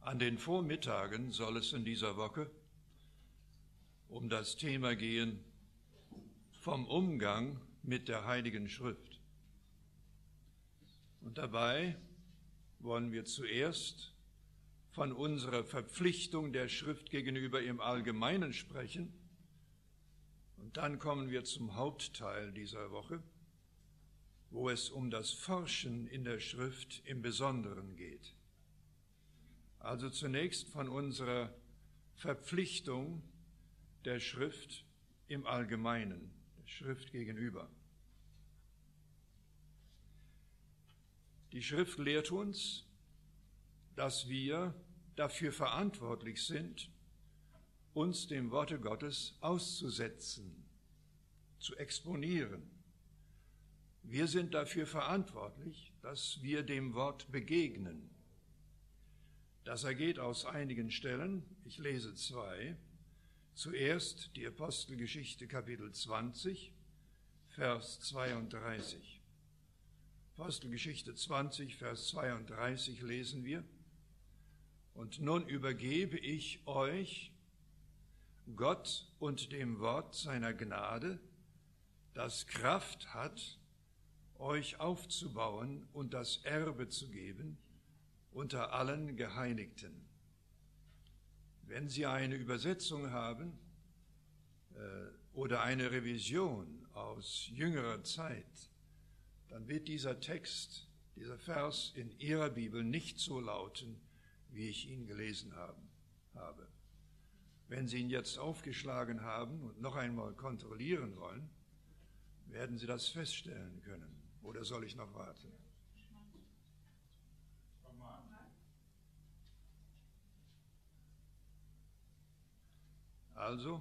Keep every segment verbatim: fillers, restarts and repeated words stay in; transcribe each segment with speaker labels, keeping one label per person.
Speaker 1: An den Vormittagen soll es in dieser Woche um das Thema gehen vom Umgang mit der Heiligen Schrift. Und dabei wollen wir zuerst von unserer Verpflichtung der Schrift gegenüber im Allgemeinen sprechen. Und dann kommen wir zum Hauptteil dieser Woche, wo es um das Forschen in der Schrift im Besonderen geht. Also zunächst von unserer Verpflichtung der Schrift im Allgemeinen, der Schrift gegenüber. Die Schrift lehrt uns, dass wir dafür verantwortlich sind, uns dem Worte Gottes auszusetzen, zu exponieren. Wir sind dafür verantwortlich, dass wir dem Wort begegnen. Das ergeht aus einigen Stellen. Ich lese zwei. Zuerst die Apostelgeschichte Kapitel zwanzig, Vers zweiunddreißig. Apostelgeschichte zwanzig, Vers zweiunddreißig lesen wir. Und nun übergebe ich euch, Gott und dem Wort seiner Gnade, das Kraft hat, euch aufzubauen und das Erbe zu geben unter allen Geheiligten. Wenn Sie eine Übersetzung haben äh, oder eine Revision aus jüngerer Zeit, dann wird dieser Text, dieser Vers in Ihrer Bibel nicht so lauten, wie ich ihn gelesen haben, habe. Wenn Sie ihn jetzt aufgeschlagen haben und noch einmal kontrollieren wollen, werden Sie das feststellen können. Oder soll ich noch warten? Also,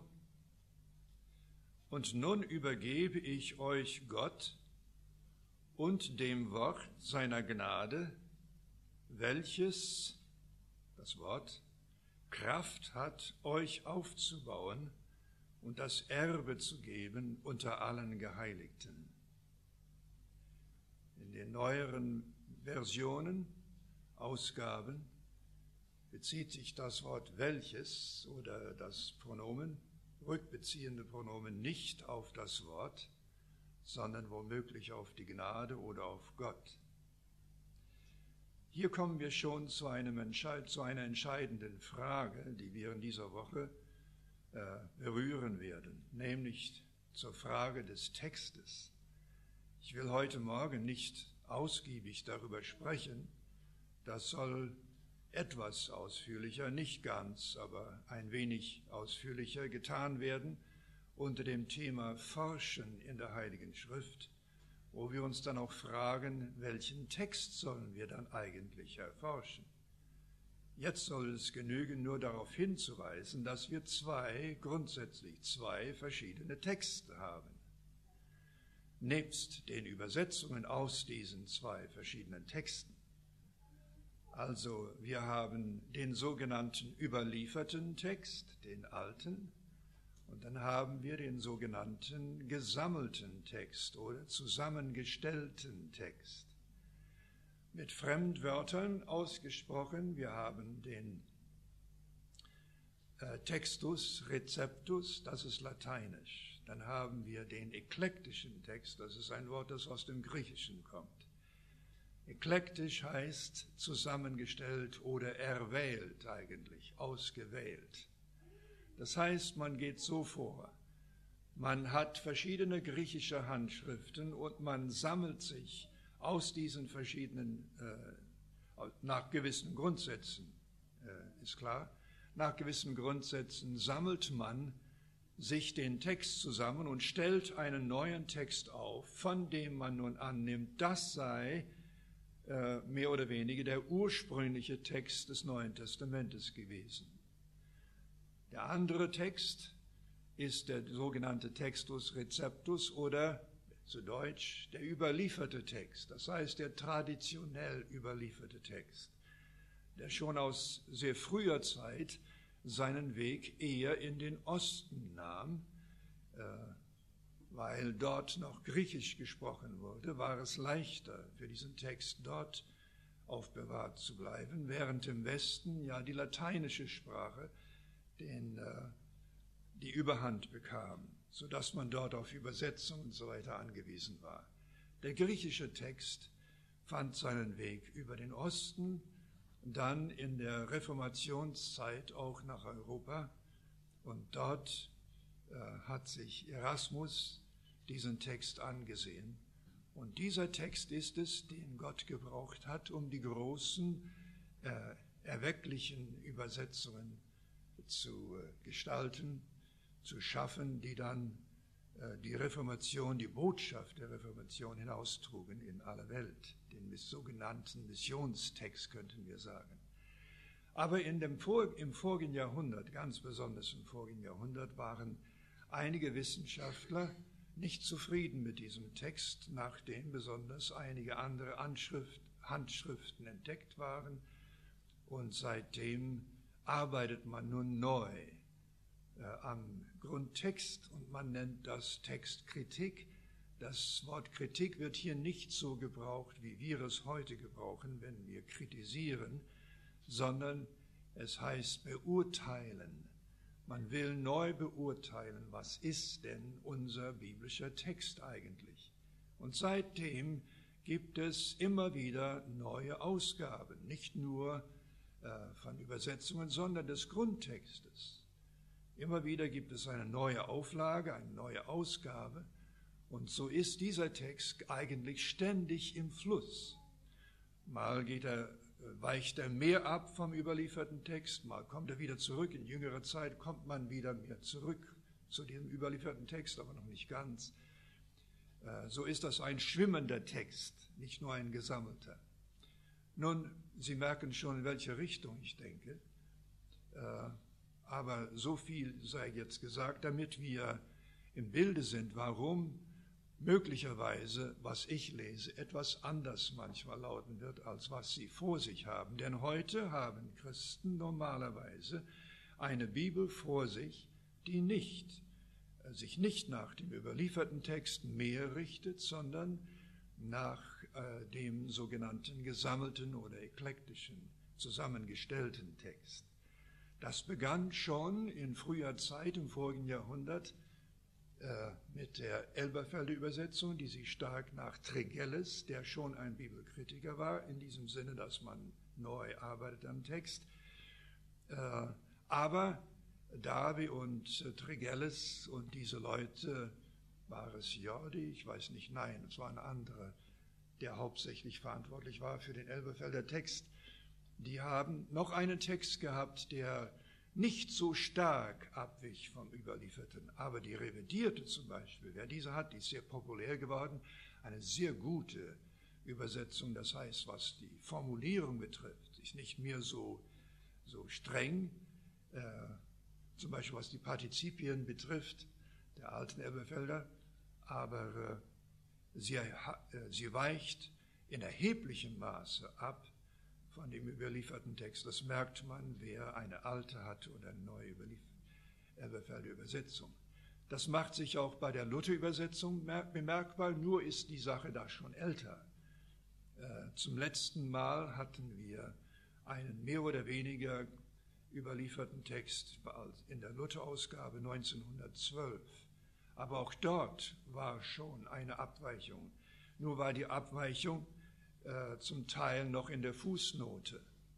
Speaker 1: und nun übergebe ich euch Gott und dem Wort seiner Gnade, welches, das Wort, Kraft hat, euch aufzubauen und das Erbe zu geben unter allen Geheiligten. In den neueren Versionen, Ausgaben, bezieht sich das Wort welches oder das Pronomen, rückbeziehende Pronomen nicht auf das Wort, sondern womöglich auf die Gnade oder auf Gott. Hier kommen wir schon zu, einem Entscheid, zu einer entscheidenden Frage, die wir in dieser Woche äh, berühren werden, nämlich zur Frage des Textes. Ich will heute Morgen nicht ausgiebig darüber sprechen, das soll etwas ausführlicher, nicht ganz, aber ein wenig ausführlicher getan werden unter dem Thema Forschen in der Heiligen Schrift, wo wir uns dann auch fragen, welchen Text sollen wir dann eigentlich erforschen? Jetzt soll es genügen, nur darauf hinzuweisen, dass wir zwei, grundsätzlich zwei verschiedene Texte haben. Nebst den Übersetzungen aus diesen zwei verschiedenen Texten. Also wir haben den sogenannten überlieferten Text, den alten, und dann haben wir den sogenannten gesammelten Text oder zusammengestellten Text. Mit Fremdwörtern ausgesprochen, wir haben den äh, Textus Receptus, das ist lateinisch. Dann haben wir den eklektischen Text, das ist ein Wort, das aus dem Griechischen kommt. Eklektisch heißt zusammengestellt oder erwählt eigentlich, ausgewählt. Das heißt, man geht so vor, man hat verschiedene griechische Handschriften und man sammelt sich aus diesen verschiedenen, äh, nach gewissen Grundsätzen, äh, ist klar, nach gewissen Grundsätzen sammelt man sich den Text zusammen und stellt einen neuen Text auf, von dem man nun annimmt, das sei mehr oder weniger der ursprüngliche Text des Neuen Testamentes gewesen. Der andere Text ist der sogenannte Textus Receptus oder zu Deutsch der überlieferte Text, das heißt der traditionell überlieferte Text, der schon aus sehr früher Zeit seinen Weg eher in den Osten nahm, äh, weil dort noch Griechisch gesprochen wurde, war es leichter für diesen Text dort aufbewahrt zu bleiben, während im Westen ja die lateinische Sprache den, äh, die Überhand bekam, sodass man dort auf Übersetzung und so weiter angewiesen war. Der griechische Text fand seinen Weg über den Osten, dann in der Reformationszeit auch nach Europa, und dort äh, hat sich Erasmus diesen Text angesehen. Und dieser Text ist es, den Gott gebraucht hat, um die großen, äh, erwecklichen Übersetzungen zu äh, gestalten, zu schaffen, die dann äh, die Reformation, die Botschaft der Reformation hinaustrugen in alle Welt. Den sogenannten Missionstext könnten wir sagen. Aber in dem Vor- im vorigen Jahrhundert, ganz besonders im vorigen Jahrhundert, waren einige Wissenschaftler nicht zufrieden mit diesem Text, nachdem besonders einige andere Anschrift, Handschriften entdeckt waren. Und seitdem arbeitet man nun neu äh, am Grundtext und man nennt das Textkritik. Das Wort Kritik wird hier nicht so gebraucht, wie wir es heute gebrauchen, wenn wir kritisieren, sondern es heißt beurteilen. Man will neu beurteilen, was ist denn unser biblischer Text eigentlich. Und seitdem gibt es immer wieder neue Ausgaben, nicht nur äh, von Übersetzungen, sondern des Grundtextes. Immer wieder gibt es eine neue Auflage, eine neue Ausgabe. Und so ist dieser Text eigentlich ständig im Fluss. Mal geht er, weicht er mehr ab vom überlieferten Text, mal kommt er wieder zurück. In jüngerer Zeit kommt man wieder mehr zurück zu diesem überlieferten Text, aber noch nicht ganz. So ist das ein schwimmender Text, nicht nur ein gesammelter. Nun, Sie merken schon, in welche Richtung ich denke. Aber so viel sei jetzt gesagt, damit wir im Bilde sind, warum möglicherweise, was ich lese, etwas anders manchmal lauten wird, als was sie vor sich haben. Denn heute haben Christen normalerweise eine Bibel vor sich, die nicht, sich nicht nach dem überlieferten Text mehr richtet, sondern nach äh, dem sogenannten gesammelten oder eklektischen, zusammengestellten Text. Das begann schon in früher Zeit, im vorigen Jahrhundert, mit der Elberfelder Übersetzung, die sich stark nach Tregelles, der schon ein Bibelkritiker war, in diesem Sinne, dass man neu arbeitet am Text. Aber Darby und Tregelles und diese Leute, war es Jordi, ich weiß nicht, nein, es war ein anderer, der hauptsächlich verantwortlich war für den Elberfelder Text, die haben noch einen Text gehabt, der nicht so stark abwich vom Überlieferten, aber die revidierte zum Beispiel, wer diese hat, die ist sehr populär geworden, eine sehr gute Übersetzung, das heißt, was die Formulierung betrifft, ist nicht mehr so, so streng, äh, zum Beispiel was die Partizipien betrifft, der alten Elberfelder, aber äh, sie, äh, sie weicht in erheblichem Maße ab von dem überlieferten Text. Das merkt man, wer eine alte hat oder eine neue Elberfelder Übersetzung. Das macht sich auch bei der Luther-Übersetzung bemerkbar, nur ist die Sache da schon älter. Äh, zum letzten Mal hatten wir einen mehr oder weniger überlieferten Text in der Luther-Ausgabe neunzehnhundertzwölf. Aber auch dort war schon eine Abweichung. Nur war die Abweichung Äh, zum Teil noch in der Fußnote.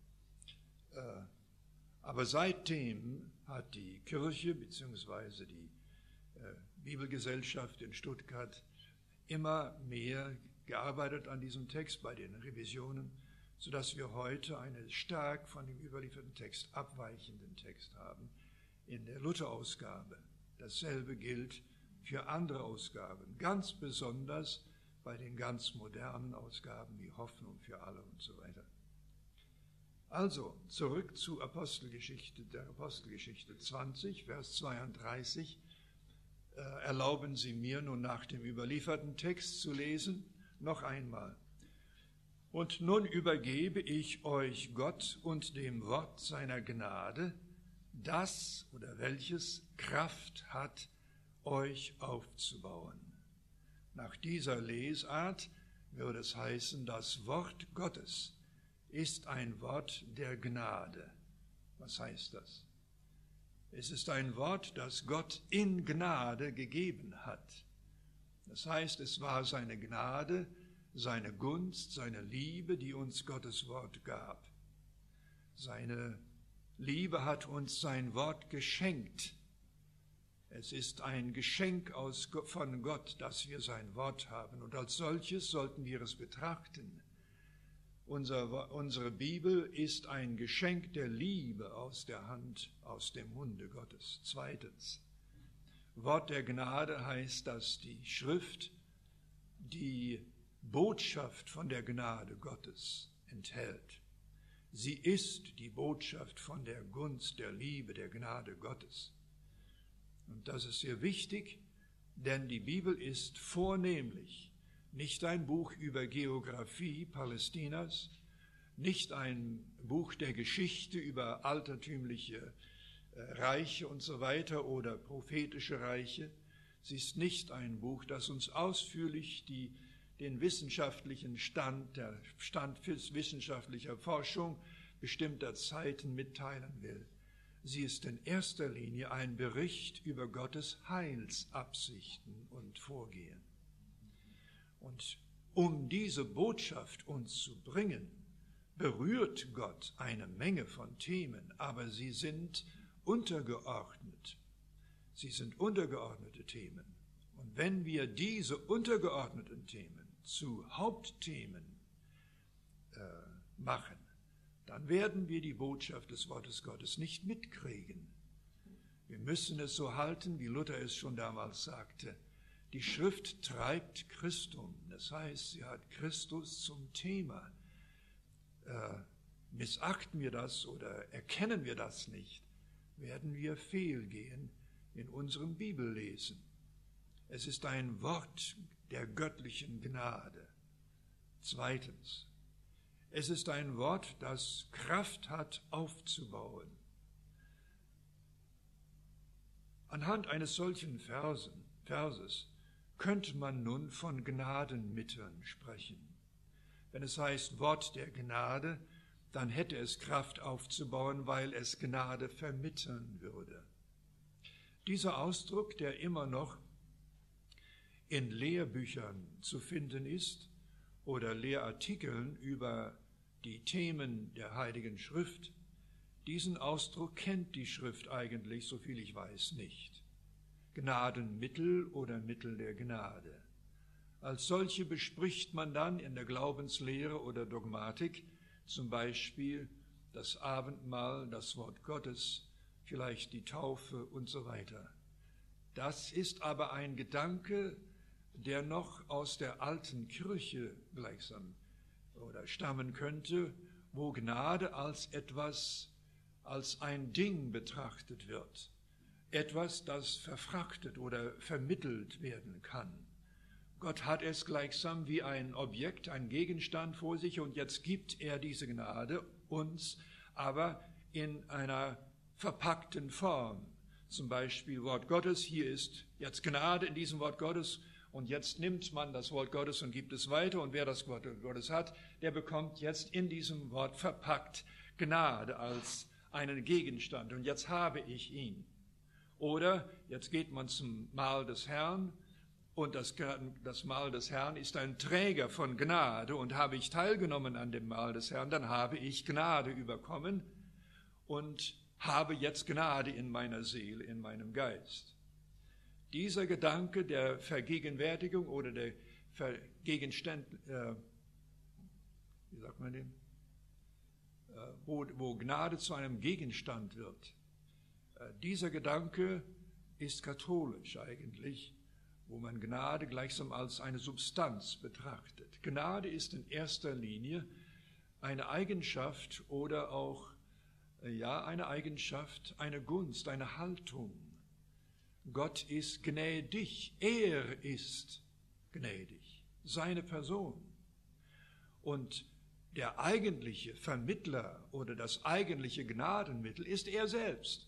Speaker 1: Äh, aber seitdem hat die Kirche bzw. die äh, Bibelgesellschaft in Stuttgart immer mehr gearbeitet an diesem Text bei den Revisionen, sodass wir heute einen stark von dem überlieferten Text abweichenden Text haben in der Luther-Ausgabe. Dasselbe gilt für andere Ausgaben, ganz besonders bei den ganz modernen Ausgaben wie Hoffnung für alle und so weiter. Also, zurück zu Apostelgeschichte, der Apostelgeschichte zwanzig, Vers zweiunddreißig. Äh, erlauben Sie mir nun nach dem überlieferten Text zu lesen, noch einmal. Und nun übergebe ich euch Gott und dem Wort seiner Gnade, das oder welches Kraft hat, euch aufzubauen. Nach dieser Lesart würde es heißen, das Wort Gottes ist ein Wort der Gnade. Was heißt das? Es ist ein Wort, das Gott in Gnade gegeben hat. Das heißt, es war seine Gnade, seine Gunst, seine Liebe, die uns Gottes Wort gab. Seine Liebe hat uns sein Wort geschenkt. Es ist ein Geschenk aus, von Gott, dass wir sein Wort haben. Und als solches sollten wir es betrachten. Unser, unsere Bibel ist ein Geschenk der Liebe aus der Hand, aus dem Munde Gottes. Zweitens, Wort der Gnade heißt, dass die Schrift die Botschaft von der Gnade Gottes enthält. Sie ist die Botschaft von der Gunst, der Liebe, der Gnade Gottes. Und das ist sehr wichtig, denn die Bibel ist vornehmlich nicht ein Buch über Geografie Palästinas, nicht ein Buch der Geschichte über altertümliche Reiche und so weiter oder prophetische Reiche. Sie ist nicht ein Buch, das uns ausführlich die, den wissenschaftlichen Stand, der Stand wissenschaftlicher Forschung bestimmter Zeiten mitteilen will. Sie ist in erster Linie ein Bericht über Gottes Heilsabsichten und Vorgehen. Und um diese Botschaft uns zu bringen, berührt Gott eine Menge von Themen, aber sie sind untergeordnet. Sie sind untergeordnete Themen. Und wenn wir diese untergeordneten Themen zu Hauptthemen äh, machen, dann werden wir die Botschaft des Wortes Gottes nicht mitkriegen. Wir müssen es so halten, wie Luther es schon damals sagte. Die Schrift treibt Christum, das heißt, sie hat Christus zum Thema. Äh, missachten wir das oder erkennen wir das nicht, werden wir fehlgehen in unserem Bibellesen. Es ist ein Wort der göttlichen Gnade. Zweitens, es ist ein Wort, das Kraft hat, aufzubauen. Anhand eines solchen Versen, Verses könnte man nun von Gnadenmitteln sprechen. Wenn es heißt Wort der Gnade, dann hätte es Kraft aufzubauen, weil es Gnade vermitteln würde. Dieser Ausdruck, der immer noch in Lehrbüchern zu finden ist oder Lehrartikeln über die Themen der Heiligen Schrift, diesen Ausdruck kennt die Schrift eigentlich, soviel ich weiß, nicht. Gnadenmittel oder Mittel der Gnade. Als solche bespricht man dann in der Glaubenslehre oder Dogmatik zum Beispiel das Abendmahl, das Wort Gottes, vielleicht die Taufe und so weiter. Das ist aber ein Gedanke, der noch aus der alten Kirche gleichsam oder stammen könnte, wo Gnade als etwas, als ein Ding betrachtet wird. Etwas, das verfrachtet oder vermittelt werden kann. Gott hat es gleichsam wie ein Objekt, ein Gegenstand vor sich und jetzt gibt er diese Gnade uns, aber in einer verpackten Form. Zum Beispiel Wort Gottes, hier ist jetzt Gnade in diesem Wort Gottes und jetzt nimmt man das Wort Gottes und gibt es weiter und wer das Wort Gottes hat, der bekommt jetzt in diesem Wort verpackt Gnade als einen Gegenstand und jetzt habe ich ihn. Oder jetzt geht man zum Mahl des Herrn und das, das Mahl des Herrn ist ein Träger von Gnade und habe ich teilgenommen an dem Mahl des Herrn, dann habe ich Gnade überkommen und habe jetzt Gnade in meiner Seele, in meinem Geist. Dieser Gedanke der Vergegenwärtigung oder der Vergegenstand, äh, wie sagt man den, äh, wo, wo Gnade zu einem Gegenstand wird, äh, dieser Gedanke ist katholisch eigentlich, wo man Gnade gleichsam als eine Substanz betrachtet. Gnade ist in erster Linie eine Eigenschaft oder auch ja, eine Eigenschaft, eine Gunst, eine Haltung. Gott ist gnädig, er ist gnädig, seine Person. Und der eigentliche Vermittler oder das eigentliche Gnadenmittel ist er selbst.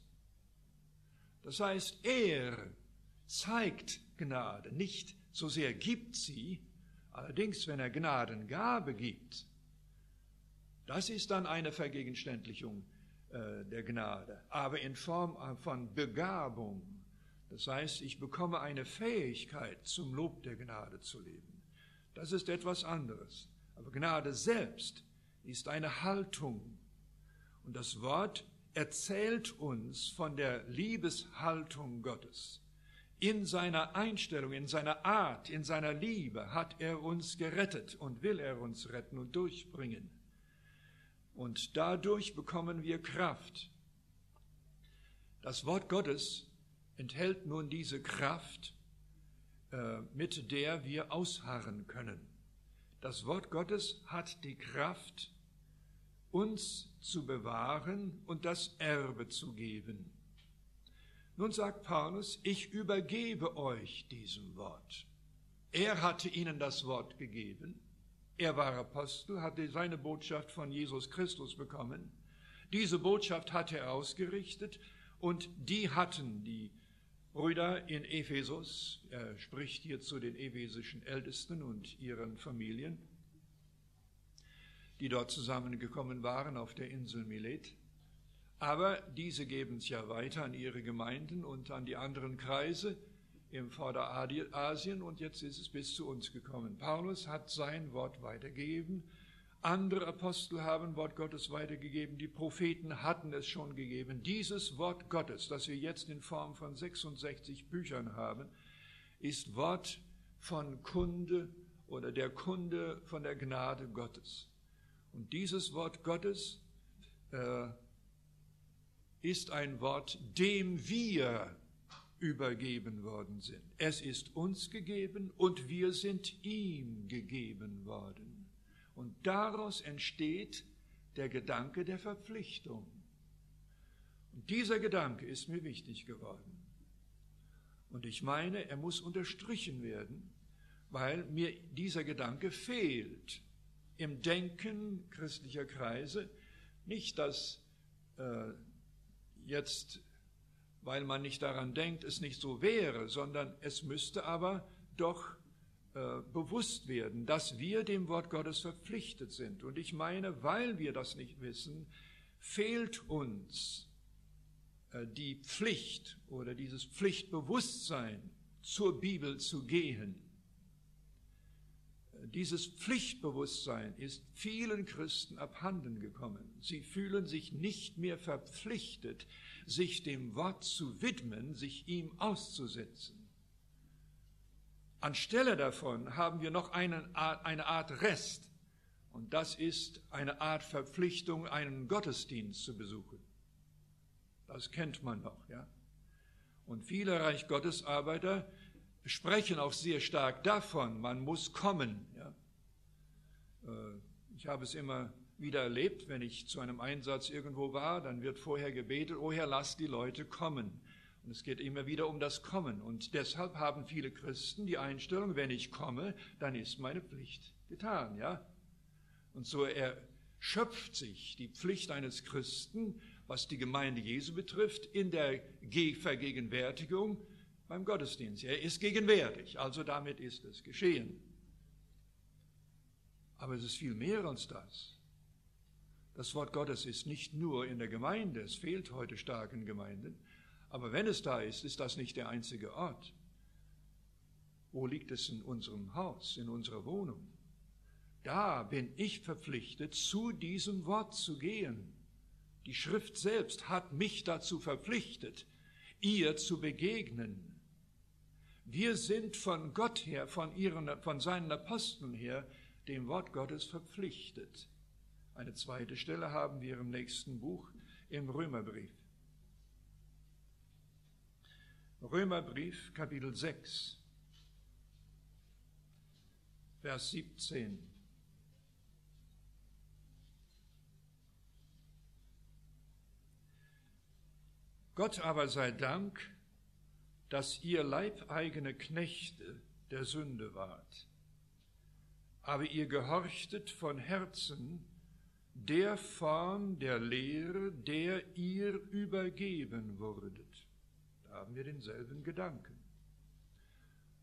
Speaker 1: Das heißt, er zeigt Gnade, nicht so sehr gibt sie, allerdings wenn er Gnadengabe gibt, Das ist dann eine Vergegenständlichung äh, der Gnade, aber in Form von Begabung. Das heißt, ich bekomme eine Fähigkeit, zum Lob der Gnade zu leben. Das ist etwas anderes. Aber Gnade selbst ist eine Haltung. Und das Wort erzählt uns von der Liebeshaltung Gottes. In seiner Einstellung, in seiner Art, in seiner Liebe hat er uns gerettet und will er uns retten und durchbringen. Und dadurch bekommen wir Kraft. Das Wort Gottes enthält nun diese Kraft, äh, mit der wir ausharren können. Das Wort Gottes hat die Kraft, uns zu bewahren und das Erbe zu geben. Nun sagt Paulus, ich übergebe euch diesem Wort. Er hatte ihnen das Wort gegeben. Er war Apostel, hatte seine Botschaft von Jesus Christus bekommen. Diese Botschaft hatte er ausgerichtet und die hatten die Brüder in Ephesus. Er spricht hier zu den ephesischen Ältesten und ihren Familien, die dort zusammengekommen waren auf der Insel Milet. Aber diese geben es ja weiter an ihre Gemeinden und an die anderen Kreise im Vorderasien und jetzt ist es bis zu uns gekommen. Paulus hat sein Wort weitergegeben, andere Apostel haben Wort Gottes weitergegeben, die Propheten hatten es schon gegeben. Dieses Wort Gottes, das wir jetzt in Form von sechsundsechzig Büchern haben, ist Wort von Kunde oder der Kunde von der Gnade Gottes. Und dieses Wort Gottes äh, ist ein Wort, dem wir übergeben worden sind. Es ist uns gegeben und wir sind ihm gegeben worden. Und daraus entsteht der Gedanke der Verpflichtung. Und dieser Gedanke ist mir wichtig geworden. Und ich meine, er muss unterstrichen werden, weil mir dieser Gedanke fehlt im Denken christlicher Kreise. Nicht, dass äh, jetzt, weil man nicht daran denkt, es nicht so wäre, sondern es müsste aber doch äh, bewusst werden, dass wir dem Wort Gottes verpflichtet sind. Und ich meine, weil wir das nicht wissen, fehlt uns äh, die Pflicht oder dieses Pflichtbewusstsein, zur Bibel zu gehen. Dieses Pflichtbewusstsein ist vielen Christen abhanden gekommen. Sie fühlen sich nicht mehr verpflichtet, sich dem Wort zu widmen, sich ihm auszusetzen. Anstelle davon haben wir noch eine Art, eine Art Rest, und das ist eine Art Verpflichtung, einen Gottesdienst zu besuchen. Das kennt man noch, ja. Und viele Reich Gottes Arbeiter sprechen auch sehr stark davon, man muss kommen. Ja. Ich habe es immer wieder erlebt, wenn ich zu einem Einsatz irgendwo war, dann wird vorher gebetet, oh Herr, lass die Leute kommen. Und es geht immer wieder um das Kommen. Und deshalb haben viele Christen die Einstellung, wenn ich komme, dann ist meine Pflicht getan. Ja. Und so erschöpft sich die Pflicht eines Christen, was die Gemeinde Jesu betrifft, in der Vergegenwärtigung beim Gottesdienst. Er ist gegenwärtig, also damit ist es geschehen. Aber es ist viel mehr als das. Das Wort Gottes ist nicht nur in der Gemeinde, es fehlt heute stark in Gemeinden, aber wenn es da ist, ist das nicht der einzige Ort. Wo liegt es in unserem Haus, in unserer Wohnung? Da bin ich verpflichtet, zu diesem Wort zu gehen. Die Schrift selbst hat mich dazu verpflichtet, ihr zu begegnen. Wir sind von Gott her, von, ihren, von seinen Aposteln her, dem Wort Gottes verpflichtet. Eine zweite Stelle haben wir im nächsten Buch, im Römerbrief. Römerbrief, Kapitel sechs, Vers siebzehn. Gott aber sei Dank, dass ihr leibeigene Knechte der Sünde wart. Aber ihr gehorchtet von Herzen der Form der Lehre, der ihr übergeben wurdet. Da haben wir denselben Gedanken.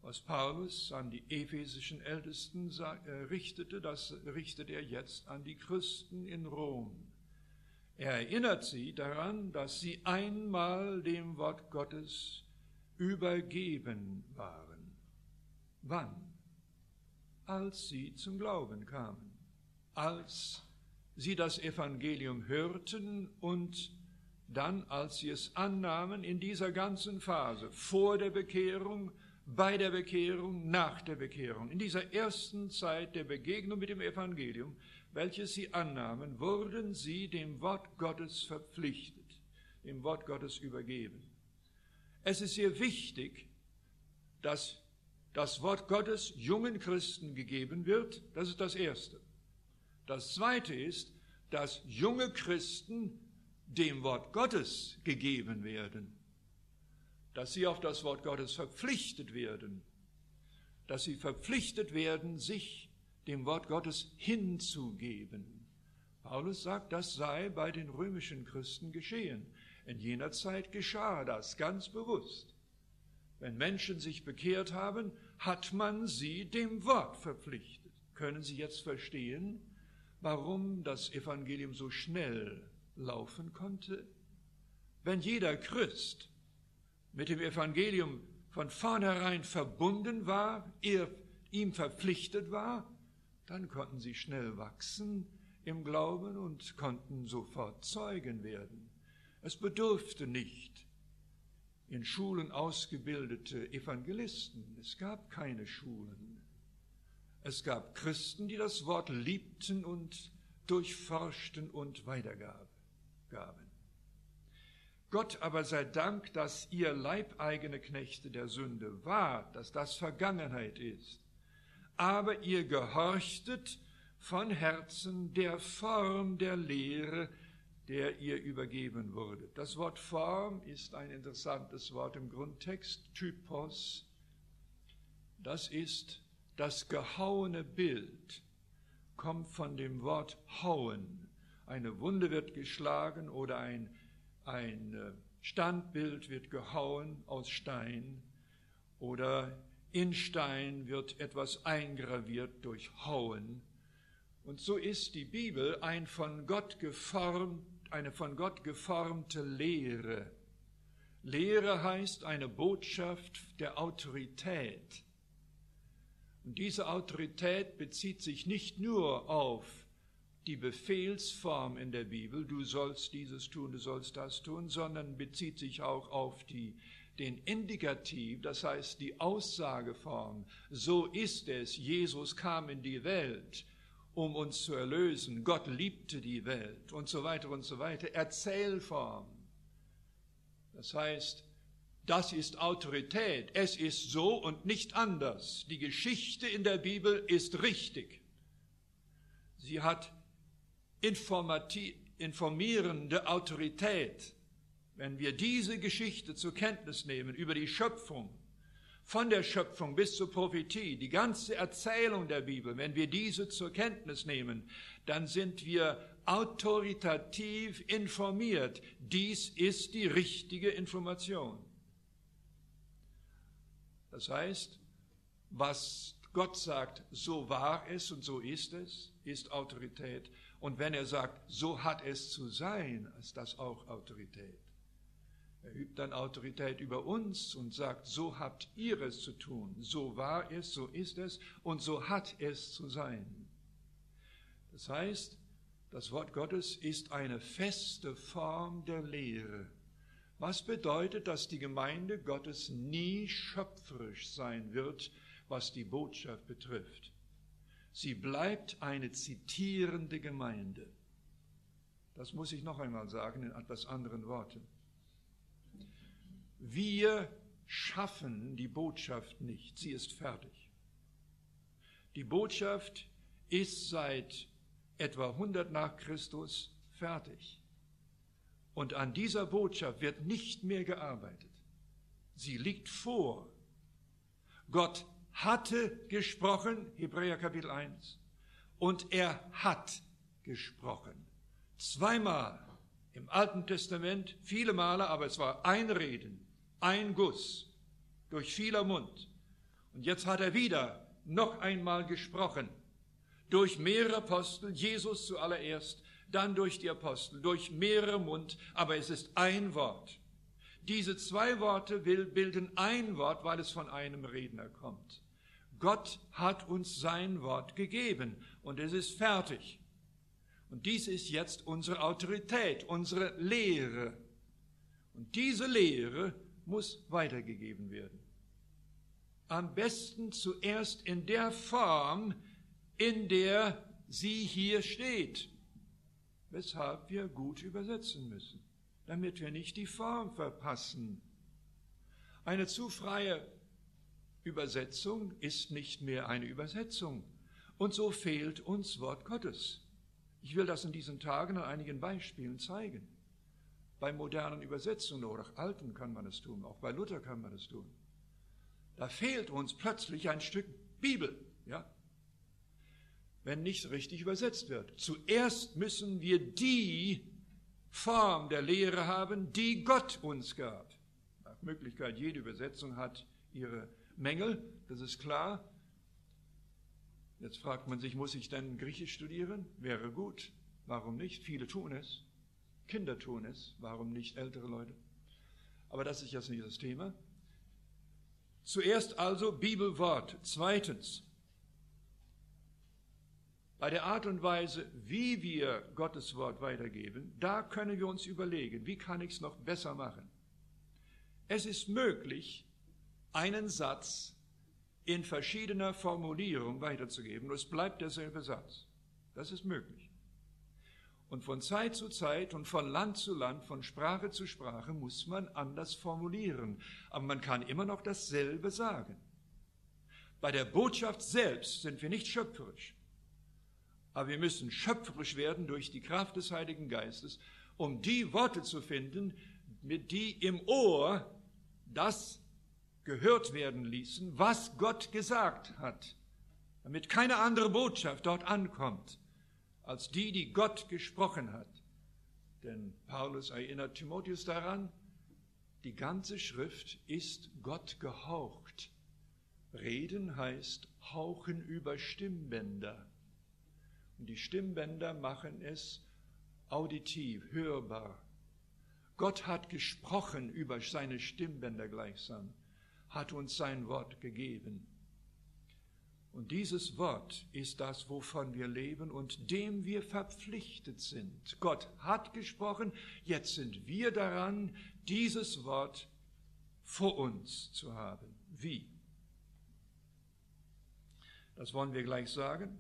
Speaker 1: Was Paulus an die ephesischen Ältesten richtete, das richtet er jetzt an die Christen in Rom. Er erinnert sie daran, dass sie einmal dem Wort Gottes übergeben waren. Wann? Als sie zum Glauben kamen, als sie das Evangelium hörten und dann, als sie es annahmen, in dieser ganzen Phase, vor der Bekehrung, bei der Bekehrung, nach der Bekehrung, in dieser ersten Zeit der Begegnung mit dem Evangelium, welches sie annahmen, wurden sie dem Wort Gottes verpflichtet, dem Wort Gottes übergeben. Es ist sehr wichtig, dass das Wort Gottes jungen Christen gegeben wird. Das ist das Erste. Das Zweite ist, dass junge Christen dem Wort Gottes gegeben werden, dass sie auf das Wort Gottes verpflichtet werden, dass sie verpflichtet werden, sich dem Wort Gottes hinzugeben. Paulus sagt, das sei bei den römischen Christen geschehen. In jener Zeit geschah das ganz bewusst. Wenn Menschen sich bekehrt haben, hat man sie dem Wort verpflichtet. Können Sie jetzt verstehen, warum das Evangelium so schnell laufen konnte? Wenn jeder Christ mit dem Evangelium von vornherein verbunden war, er ihm verpflichtet war, dann konnten sie schnell wachsen im Glauben und konnten sofort Zeugen werden. Es bedurfte nicht in Schulen ausgebildete Evangelisten. Es gab keine Schulen. Es gab Christen, die das Wort liebten und durchforschten und weitergaben. Gott aber sei Dank, dass ihr leibeigene Knechte der Sünde wart, dass das Vergangenheit ist. Aber ihr gehorchtet von Herzen der Form der Lehre, der ihr übergeben wurde. Das Wort Form ist ein interessantes Wort im Grundtext, Typos. Das ist das gehauene Bild, kommt von dem Wort hauen. Eine Wunde wird geschlagen oder ein, ein Standbild wird gehauen aus Stein oder in Stein wird etwas eingraviert durch Hauen. Und so ist die Bibel ein von Gott geformt, eine von Gott geformte Lehre. Lehre heißt eine Botschaft der Autorität. Und diese Autorität bezieht sich nicht nur auf die Befehlsform in der Bibel, du sollst dieses tun, du sollst das tun, sondern bezieht sich auch auf die den Indikativ, das heißt die Aussageform, so ist es, Jesus kam in die Welt, um uns zu erlösen, Gott liebte die Welt und so weiter und so weiter, Erzählform. Das heißt, das ist Autorität, es ist so und nicht anders. Die Geschichte in der Bibel ist richtig. Sie hat informati- informierende Autorität. Wenn wir diese Geschichte zur Kenntnis nehmen über die Schöpfung, von der Schöpfung bis zur Prophetie, die ganze Erzählung der Bibel, wenn wir diese zur Kenntnis nehmen, dann sind wir autoritativ informiert. Dies ist die richtige Information. Das heißt, was Gott sagt, so war es und so ist es, ist Autorität. Und wenn er sagt, so hat es zu sein, ist das auch Autorität. Er übt dann Autorität über uns und sagt, so habt ihr es zu tun, so war es, so ist es und so hat es zu sein. Das heißt, das Wort Gottes ist eine feste Form der Lehre. Was bedeutet, dass die Gemeinde Gottes nie schöpferisch sein wird, was die Botschaft betrifft. Sie bleibt eine zitierende Gemeinde. Das muss ich noch einmal sagen in etwas anderen Worten. Wir schaffen die Botschaft nicht, sie ist fertig. Die Botschaft ist seit etwa hundert nach Christus fertig. Und an dieser Botschaft wird nicht mehr gearbeitet. Sie liegt vor. Gott hatte gesprochen, Hebräer Kapitel eins, und er hat gesprochen. Zweimal im Alten Testament, viele Male, aber es war ein Reden, ein Guss durch vieler Mund. Und jetzt hat er wieder noch einmal gesprochen. Durch mehrere Apostel, Jesus zuallererst, dann durch die Apostel, durch mehrere Mund, aber es ist ein Wort. Diese zwei Worte will, bilden ein Wort, weil es von einem Redner kommt. Gott hat uns sein Wort gegeben und es ist fertig. Und dies ist jetzt unsere Autorität, unsere Lehre. Und diese Lehre muss weitergegeben werden. Am besten zuerst in der Form, in der sie hier steht, weshalb wir gut übersetzen müssen, damit wir nicht die Form verpassen. Eine zu freie Übersetzung ist nicht mehr eine Übersetzung. Und so fehlt uns Wort Gottes. Ich will das in diesen Tagen an einigen Beispielen zeigen. Bei modernen Übersetzungen oder auch alten kann man es tun, auch bei Luther kann man es tun. Da fehlt uns plötzlich ein Stück Bibel, ja, wenn nicht richtig übersetzt wird. Zuerst müssen wir die Form der Lehre haben, die Gott uns gab. Nach Möglichkeit, jede Übersetzung hat ihre Mängel, das ist klar. Jetzt fragt man sich, muss ich denn Griechisch studieren? Wäre gut. Warum nicht? Viele tun es. Kinder tun es. Warum nicht ältere Leute? Aber das ist jetzt nicht das Thema. Zuerst also Bibelwort. Zweitens, bei der Art und Weise, wie wir Gottes Wort weitergeben, da können wir uns überlegen, wie kann ich es noch besser machen. Es ist möglich, einen Satz in verschiedener Formulierung weiterzugeben, und es bleibt derselbe Satz. Das ist möglich. Und von Zeit zu Zeit und von Land zu Land, von Sprache zu Sprache muss man anders formulieren. Aber man kann immer noch dasselbe sagen. Bei der Botschaft selbst sind wir nicht schöpferisch. Aber wir müssen schöpferisch werden durch die Kraft des Heiligen Geistes, um die Worte zu finden, mit die im Ohr das gehört werden ließen, was Gott gesagt hat, damit keine andere Botschaft dort ankommt, als die, die Gott gesprochen hat. Denn Paulus erinnert Timotheus daran, die ganze Schrift ist Gott gehaucht. Reden heißt hauchen über Stimmbänder. Und die Stimmbänder machen es auditiv, hörbar. Gott hat gesprochen über seine Stimmbänder gleichsam, hat uns sein Wort gegeben. Und dieses Wort ist das, wovon wir leben und dem wir verpflichtet sind. Gott hat gesprochen, jetzt sind wir daran, dieses Wort vor uns zu haben. Wie? Das wollen wir gleich sagen.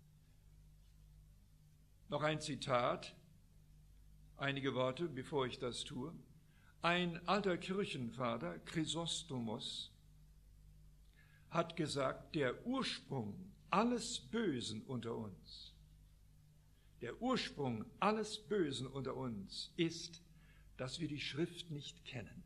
Speaker 1: Noch ein Zitat, einige Worte, bevor ich das tue. Ein alter Kirchenvater, Chrysostomos, hat gesagt, der Ursprung alles Bösen unter uns, der Ursprung alles Bösen unter uns ist, dass wir die Schrift nicht kennen.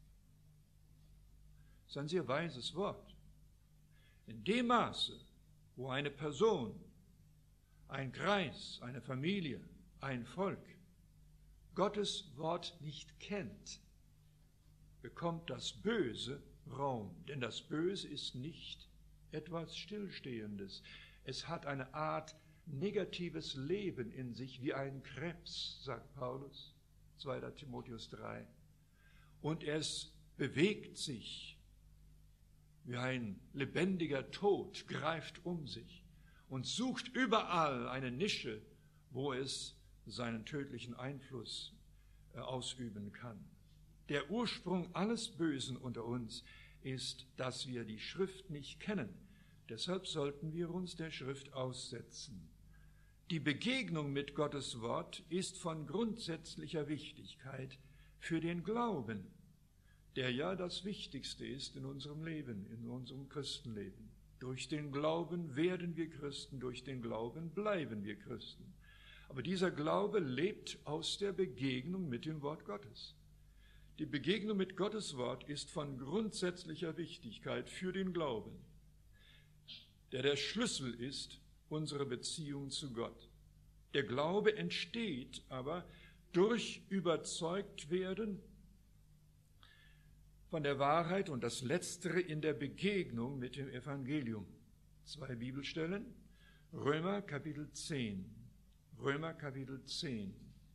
Speaker 1: Das ist ein sehr weises Wort. In dem Maße, wo eine Person, ein Kreis, eine Familie, ein Volk Gottes Wort nicht kennt, bekommt das Böse Raum. Denn das Böse ist nicht etwas Stillstehendes. Es hat eine Art negatives Leben in sich, wie ein Krebs, sagt Paulus, zweiter Timotheus drei. Und es bewegt sich wie ein lebendiger Tod, greift um sich und sucht überall eine Nische, wo es seinen tödlichen Einfluss äh, ausüben kann. Der Ursprung alles Bösen unter uns ist, dass wir die Schrift nicht kennen. Deshalb sollten wir uns der Schrift aussetzen. Die Begegnung mit Gottes Wort ist von grundsätzlicher Wichtigkeit für den Glauben, der ja das Wichtigste ist in unserem Leben, in unserem Christenleben. Durch den Glauben werden wir Christen, durch den Glauben bleiben wir Christen. Aber dieser Glaube lebt aus der Begegnung mit dem Wort Gottes. Die Begegnung mit Gottes Wort ist von grundsätzlicher Wichtigkeit für den Glauben, der der Schlüssel ist, unsere Beziehung zu Gott. Der Glaube entsteht aber durch überzeugt werden von der Wahrheit und das Letztere in der Begegnung mit dem Evangelium. Zwei Bibelstellen, Römer Kapitel zehn. Römer Kapitel zehn.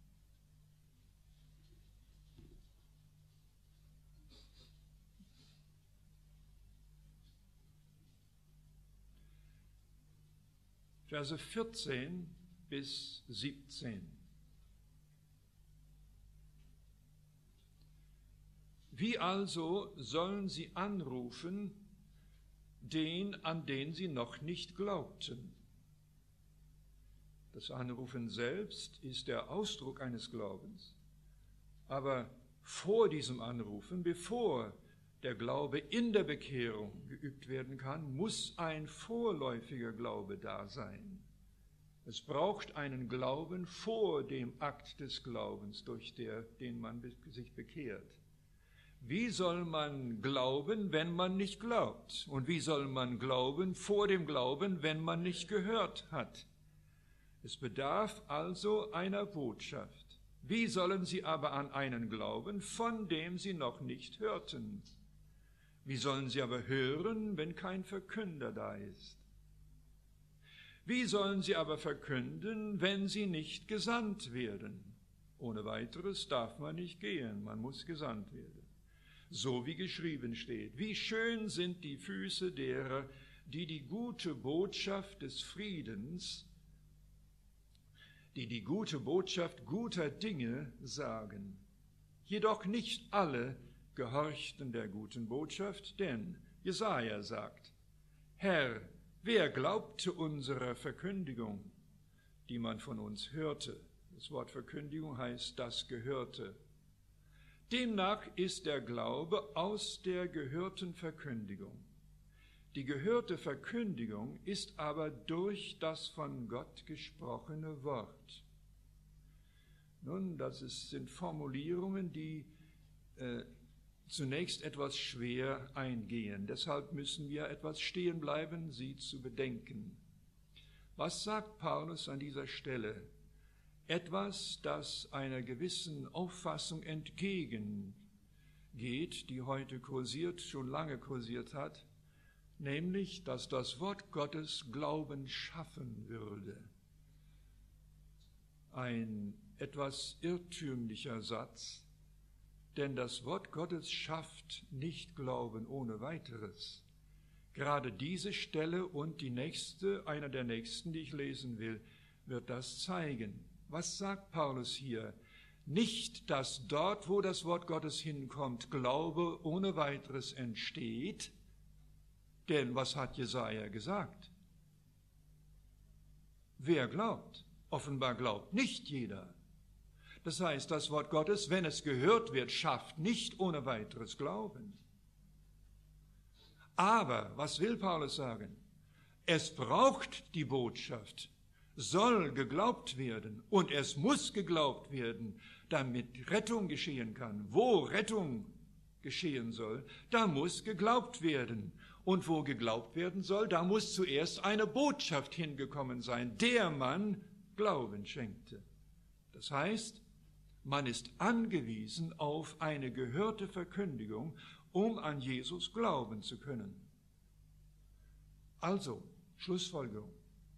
Speaker 1: Verse vierzehn bis siebzehn. Wie also sollen sie anrufen, den, an den sie noch nicht glaubten? Das Anrufen selbst ist der Ausdruck eines Glaubens, aber vor diesem Anrufen, bevor der Glaube in der Bekehrung geübt werden kann, muss ein vorläufiger Glaube da sein. Es braucht einen Glauben vor dem Akt des Glaubens, durch der, den man sich bekehrt. Wie soll man glauben, wenn man nicht glaubt? Und wie soll man glauben vor dem Glauben, wenn man nicht gehört hat? Es bedarf also einer Botschaft. Wie sollen sie aber an einen glauben, von dem sie noch nicht hörten? Wie sollen sie aber hören, wenn kein Verkünder da ist? Wie sollen sie aber verkünden, wenn sie nicht gesandt werden? Ohne weiteres darf man nicht gehen, man muss gesandt werden. So wie geschrieben steht, wie schön sind die Füße derer, die die gute Botschaft des Friedens, die die gute Botschaft guter Dinge sagen. Jedoch nicht alle gehorchten der guten Botschaft, denn Jesaja sagt, Herr, wer glaubte unserer Verkündigung, die man von uns hörte? Das Wort Verkündigung heißt das Gehörte. Demnach ist der Glaube aus der gehörten Verkündigung. Die gehörte Verkündigung ist aber durch das von Gott gesprochene Wort. Nun, das ist, sind Formulierungen, die äh, zunächst etwas schwer eingehen. Deshalb müssen wir etwas stehen bleiben, sie zu bedenken. Was sagt Paulus an dieser Stelle? Etwas, das einer gewissen Auffassung entgegengeht, die heute kursiert, schon lange kursiert hat, nämlich, dass das Wort Gottes Glauben schaffen würde. Ein etwas irrtümlicher Satz, denn das Wort Gottes schafft nicht Glauben ohne weiteres. Gerade diese Stelle und die nächste, einer der nächsten, die ich lesen will, wird das zeigen. Was sagt Paulus hier? Nicht, dass dort, wo das Wort Gottes hinkommt, Glaube ohne weiteres entsteht, denn was hat Jesaja gesagt? Wer glaubt? Offenbar glaubt nicht jeder. Das heißt, das Wort Gottes, wenn es gehört wird, schafft nicht ohne weiteres Glauben. Aber, was will Paulus sagen? Es braucht die Botschaft, soll geglaubt werden und es muss geglaubt werden, damit Rettung geschehen kann. Wo Rettung geschehen soll, da muss geglaubt werden. Und wo geglaubt werden soll, da muss zuerst eine Botschaft hingekommen sein, der man Glauben schenkte. Das heißt, man ist angewiesen auf eine gehörte Verkündigung, um an Jesus glauben zu können. Also, Schlussfolgerung.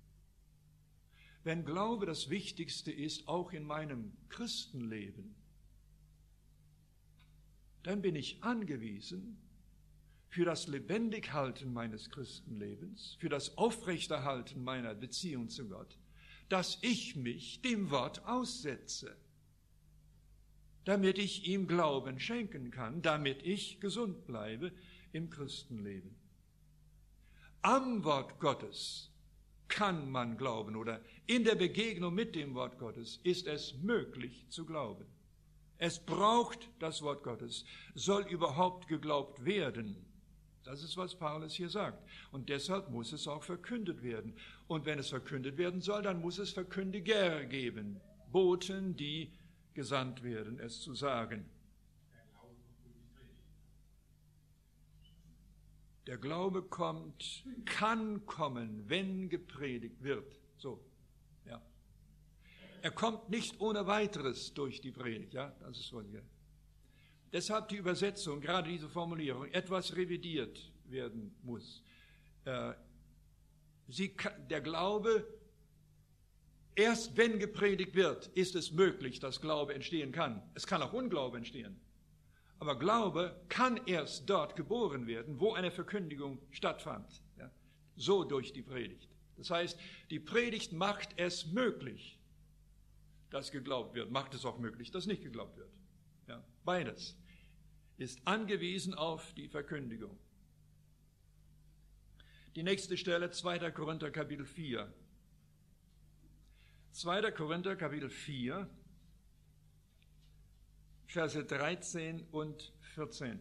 Speaker 1: Wenn Glaube das Wichtigste ist, auch in meinem Christenleben, dann bin ich angewiesen, für das Lebendighalten meines Christenlebens, für das Aufrechterhalten meiner Beziehung zu Gott, dass ich mich dem Wort aussetze, damit ich ihm Glauben schenken kann, damit ich gesund bleibe im Christenleben. Am Wort Gottes kann man glauben oder in der Begegnung mit dem Wort Gottes ist es möglich zu glauben. Es braucht das Wort Gottes, soll überhaupt geglaubt werden. Das ist, was Paulus hier sagt. Und deshalb muss es auch verkündet werden. Und wenn es verkündet werden soll, dann muss es Verkündiger geben, Boten, die gesandt werden, es zu sagen. Der Glaube kommt, kann kommen, wenn gepredigt wird. So, ja. Er kommt nicht ohne weiteres durch die Predigt, ja, das ist so. Deshalb die Übersetzung, gerade diese Formulierung, etwas revidiert werden muss. Äh, sie, der Glaube, erst wenn gepredigt wird, ist es möglich, dass Glaube entstehen kann. Es kann auch Unglaube entstehen. Aber Glaube kann erst dort geboren werden, wo eine Verkündigung stattfand. Ja? So durch die Predigt. Das heißt, die Predigt macht es möglich, dass geglaubt wird. Macht es auch möglich, dass nicht geglaubt wird. Ja? Beides ist angewiesen auf die Verkündigung. Die nächste Stelle, zweiter Korinther Kapitel vier. zweiter Korinther Kapitel vier, Verse dreizehn und vierzehn.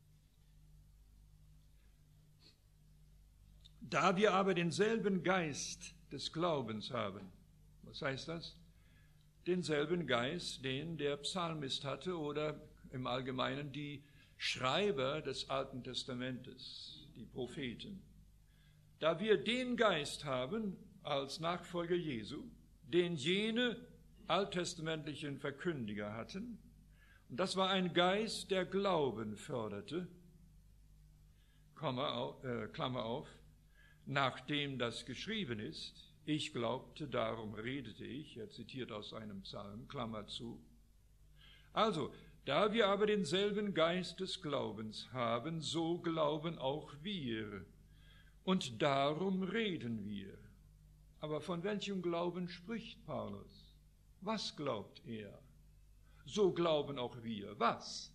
Speaker 1: Da wir aber denselben Geist des Glaubens haben. Was heißt das? Denselben Geist, den der Psalmist hatte oder im Allgemeinen die Schreiber des Alten Testamentes, die Propheten. Da wir den Geist haben als Nachfolger Jesu, den jene alttestamentlichen Verkündiger hatten, und das war ein Geist, der Glauben förderte, Klammer auf, äh, Klammer auf, nachdem das geschrieben ist, ich glaubte, darum redete ich, er zitiert aus einem Psalm, Klammer zu. Also, da wir aber denselben Geist des Glaubens haben, so glauben auch wir, und darum reden wir. Aber von welchem Glauben spricht Paulus? Was glaubt er? So glauben auch wir. Was?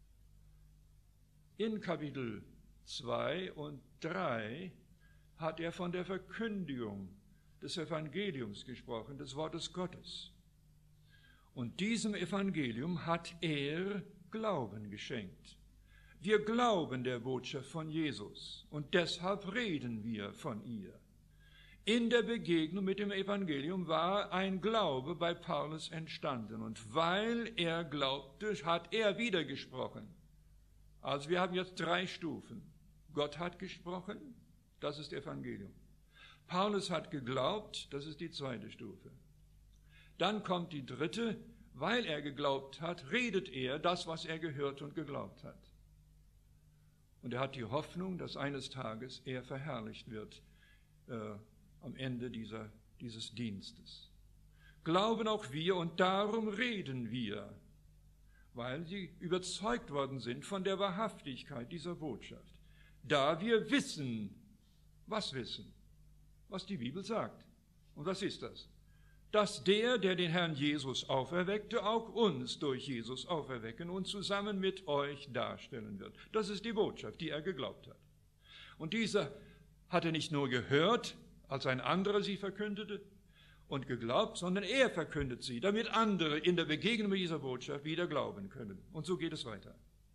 Speaker 1: In Kapitel zwei und drei hat er von der Verkündigung des Evangeliums gesprochen, des Wortes Gottes. Und diesem Evangelium hat er Glauben geschenkt. Wir glauben der Botschaft von Jesus und deshalb reden wir von ihr. In der Begegnung mit dem Evangelium war ein Glaube bei Paulus entstanden. Und weil er glaubte, hat er wieder gesprochen. Also wir haben jetzt drei Stufen. Gott hat gesprochen, das ist Evangelium. Paulus hat geglaubt, das ist die zweite Stufe. Dann kommt die dritte, weil er geglaubt hat, redet er das, was er gehört und geglaubt hat. Und er hat die Hoffnung, dass eines Tages er verherrlicht wird, äh, am Ende dieser, dieses Dienstes. Glauben auch wir und darum reden wir, weil sie überzeugt worden sind von der Wahrhaftigkeit dieser Botschaft. Da wir wissen, was wissen, was die Bibel sagt. Und was ist das? Dass der, der den Herrn Jesus auferweckte, auch uns durch Jesus auferwecken und zusammen mit euch darstellen wird. Das ist die Botschaft, die er geglaubt hat. Und dieser hatte nicht nur gehört, als ein anderer sie verkündete und geglaubt, sondern er verkündet sie, damit andere in der Begegnung mit dieser Botschaft wieder glauben können. Und so geht es weiter.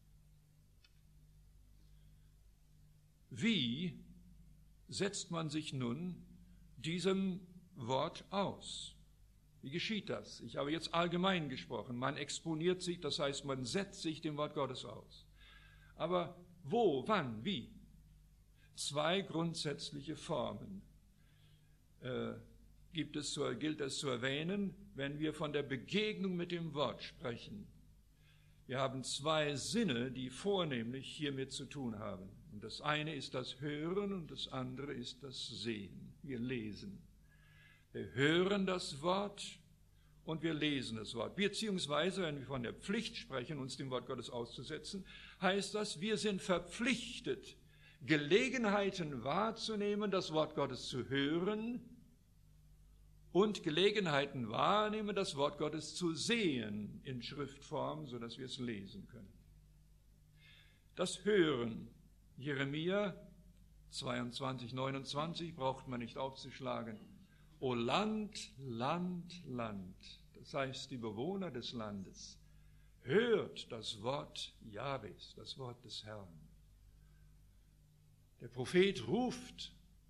Speaker 1: Wie setzt man sich nun diesem Wort aus? Wie geschieht das? Ich habe jetzt allgemein gesprochen. Man exponiert sich, das heißt, man setzt sich dem Wort Gottes aus. Aber wo, wann, wie? Zwei grundsätzliche Formen äh, gibt es zu, gilt es zu erwähnen, wenn wir von der Begegnung mit dem Wort sprechen. Wir haben zwei Sinne, die vornehmlich hiermit zu tun haben. Und das eine ist das Hören und das andere ist das Sehen. Wir lesen. Wir hören das Wort und wir lesen das Wort. Beziehungsweise, wenn wir von der Pflicht sprechen, uns dem Wort Gottes auszusetzen, heißt das, wir sind verpflichtet, Gelegenheiten wahrzunehmen, das Wort Gottes zu hören und Gelegenheiten wahrnehmen, das Wort Gottes zu sehen in Schriftform, sodass wir es lesen können. Das Hören, Jeremia zweiundzwanzig, neunundzwanzig, braucht man nicht aufzuschlagen. O Land, Land, Land, das heißt die Bewohner des Landes, hört das Wort Jahwes, das Wort des Herrn. Der Prophet ruft,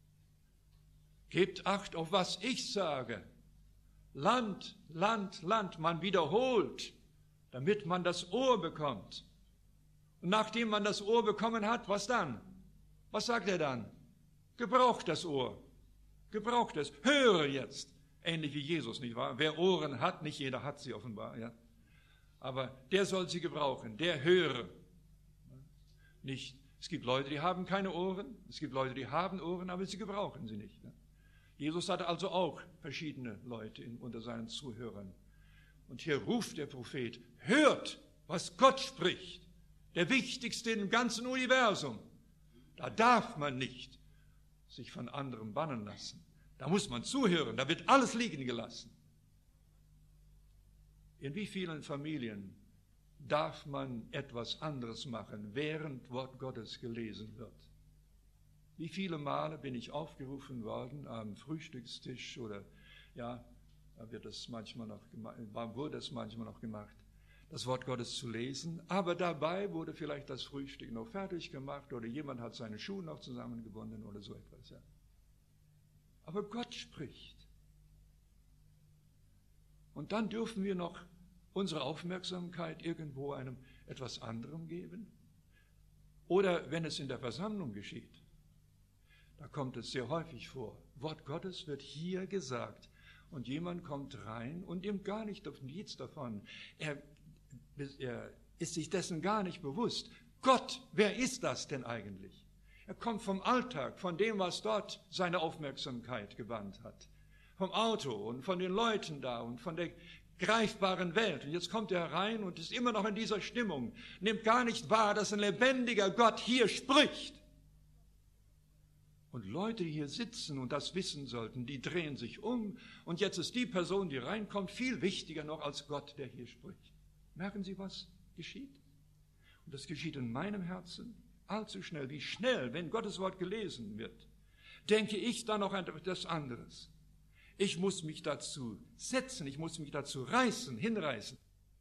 Speaker 1: gebt Acht auf, was ich sage. Land, Land, Land, man wiederholt, damit man das Ohr bekommt. Und nachdem man das Ohr bekommen hat, was dann? Was sagt er dann? Gebraucht das Ohr. Gebraucht es. Höre jetzt. Ähnlich wie Jesus, nicht wahr? Wer Ohren hat, nicht jeder hat sie offenbar. Ja? Aber der soll sie gebrauchen, der höre. Nicht, es gibt Leute, die haben keine Ohren, es gibt Leute, die haben Ohren, aber sie gebrauchen sie nicht. Jesus hatte also auch verschiedene Leute in, unter seinen Zuhörern. Und hier ruft der Prophet, hört, was Gott spricht, der wichtigste im ganzen Universum. Da darf man nicht sich von anderem bannen lassen. Da muss man zuhören, da wird alles liegen gelassen. In wie vielen Familien darf man etwas anderes machen, während Wort Gottes gelesen wird? Wie viele Male bin ich aufgerufen worden am Frühstückstisch oder, ja, da wird das manchmal noch gemacht, wurde es manchmal noch gemacht, das Wort Gottes zu lesen, aber dabei wurde vielleicht das Frühstück noch fertig gemacht oder jemand hat seine Schuhe noch zusammengebunden oder so etwas, ja. Aber Gott spricht. Und dann dürfen wir noch unsere Aufmerksamkeit irgendwo einem etwas anderem geben. Oder wenn es in der Versammlung geschieht, da kommt es sehr häufig vor. Wort Gottes wird hier gesagt und jemand kommt rein und ihm gar nicht nichts davon. Er, er ist sich dessen gar nicht bewusst. Gott, wer ist das denn eigentlich? Er kommt vom Alltag, von dem, was dort seine Aufmerksamkeit gewandt hat. Vom Auto und von den Leuten da und von der greifbaren Welt. Und jetzt kommt er rein und ist immer noch in dieser Stimmung, nimmt gar nicht wahr, dass ein lebendiger Gott hier spricht. Und Leute, die hier sitzen und das wissen sollten, die drehen sich um und jetzt ist die Person, die reinkommt, viel wichtiger noch als Gott, der hier spricht. Merken Sie, was geschieht? Und das geschieht in meinem Herzen allzu schnell. Wie schnell, wenn Gottes Wort gelesen wird, denke ich dann noch an etwas anderes. Ich muss mich dazu setzen, ich muss mich dazu reißen, hinreißen.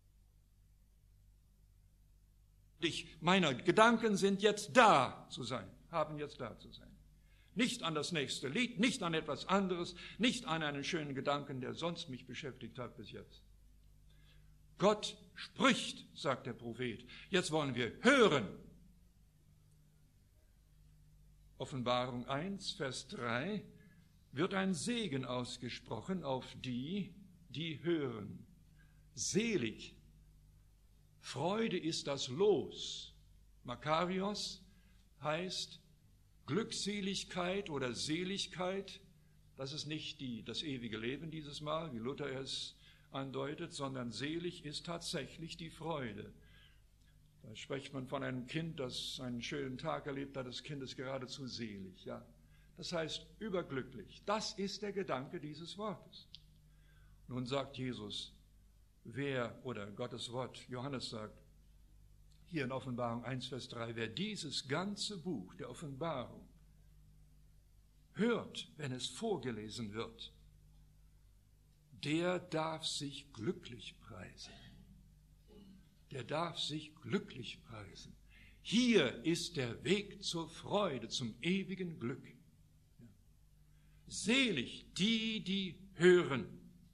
Speaker 1: Ich, meine Gedanken sind jetzt da zu sein, haben jetzt da zu sein. Nicht an das nächste Lied, nicht an etwas anderes, nicht an einen schönen Gedanken, der sonst mich beschäftigt hat bis jetzt. Gott spricht, sagt der Prophet. Jetzt wollen wir hören. Offenbarung eins, Vers drei, wird ein Segen ausgesprochen auf die, die hören. Selig, Freude ist das Los. Makarios heißt Glückseligkeit oder Seligkeit. Das ist nicht die, das ewige Leben dieses Mal, wie Luther es andeutet, sondern selig ist tatsächlich die Freude. Da spricht man von einem Kind, das einen schönen Tag erlebt hat. Das Kind ist geradezu selig, ja. Das heißt überglücklich. Das ist der Gedanke dieses Wortes. Nun sagt Jesus, wer, oder Gottes Wort, Johannes sagt, hier in Offenbarung eins, Vers drei, wer dieses ganze Buch der Offenbarung hört, wenn es vorgelesen wird, der darf sich glücklich preisen. Der darf sich glücklich preisen. Hier ist der Weg zur Freude, zum ewigen Glück. Selig die, die hören.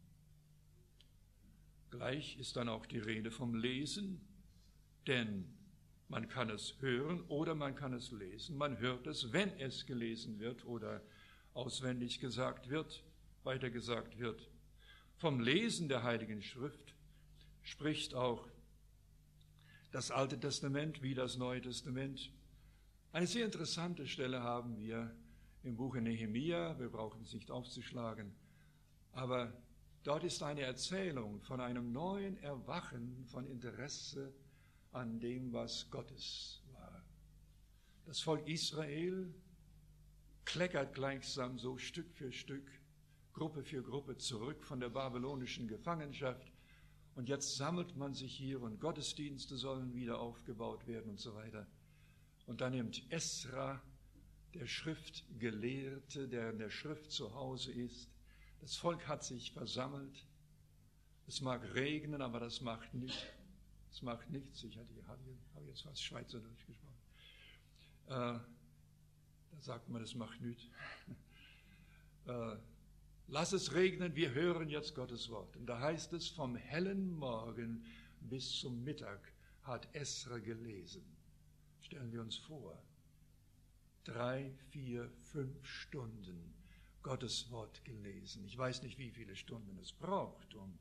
Speaker 1: Gleich ist dann auch die Rede vom Lesen, denn man kann es hören oder man kann es lesen. Man hört es, wenn es gelesen wird oder auswendig gesagt wird, weitergesagt wird. Vom Lesen der Heiligen Schrift spricht auch das Alte Testament wie das Neue Testament. Eine sehr interessante Stelle haben wir im Buche Nehemia, wir brauchen es nicht aufzuschlagen, aber dort ist eine Erzählung von einem neuen Erwachen von Interesse an dem, was Gottes war. Das Volk Israel kleckert gleichsam so Stück für Stück, Gruppe für Gruppe zurück von der babylonischen Gefangenschaft. Und jetzt sammelt man sich hier und Gottesdienste sollen wieder aufgebaut werden und so weiter. Und dann nimmt Esra, der Schriftgelehrte, der in der Schrift zu Hause ist. Das Volk hat sich versammelt. Es mag regnen, aber das macht nichts. Es macht nichts. Ich hatte, habe jetzt fast Schweizerdeutsch gesprochen. Äh, da sagt man, es macht nichts. Äh, Lass es regnen, wir hören jetzt Gottes Wort. Und da heißt es, vom hellen Morgen bis zum Mittag hat Esra gelesen. Stellen wir uns vor, drei, vier, fünf Stunden Gottes Wort gelesen. Ich weiß nicht, wie viele Stunden es braucht, um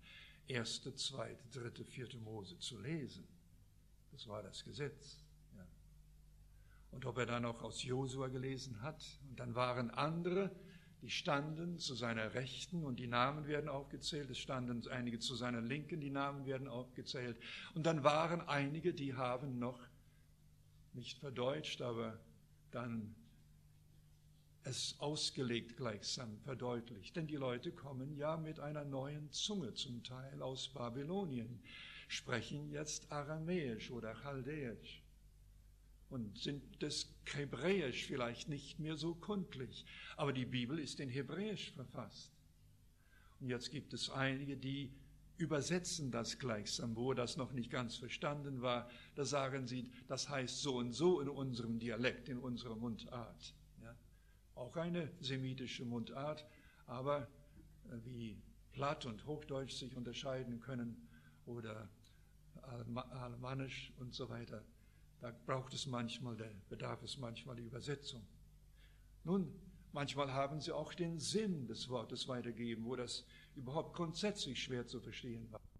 Speaker 1: erste, zweite, dritte, vierte Mose zu lesen. Das war das Gesetz. Ja. Und ob er dann auch aus Josua gelesen hat, und dann waren andere, die standen zu seiner Rechten und die Namen werden aufgezählt, es standen einige zu seiner Linken, die Namen werden aufgezählt. Und dann waren einige, die haben noch nicht verdeutscht, aber dann es ausgelegt gleichsam verdeutlicht. Denn die Leute kommen ja mit einer neuen Zunge zum Teil aus Babylonien, sprechen jetzt Aramäisch oder Chaldäisch und sind das Hebräisch vielleicht nicht mehr so kundlich. Aber die Bibel ist in Hebräisch verfasst. Und jetzt gibt es einige, die übersetzen das gleichsam, wo das noch nicht ganz verstanden war. Da sagen sie, das heißt so und so in unserem Dialekt, in unserer Mundart. Ja? Auch eine semitische Mundart, aber wie Platt und Hochdeutsch sich unterscheiden können oder Alemannisch und so weiter, da braucht es manchmal, der bedarf es manchmal die Übersetzung. Nun, manchmal haben sie auch den Sinn des Wortes weitergegeben, wo das überhaupt grundsätzlich schwer zu verstehen war.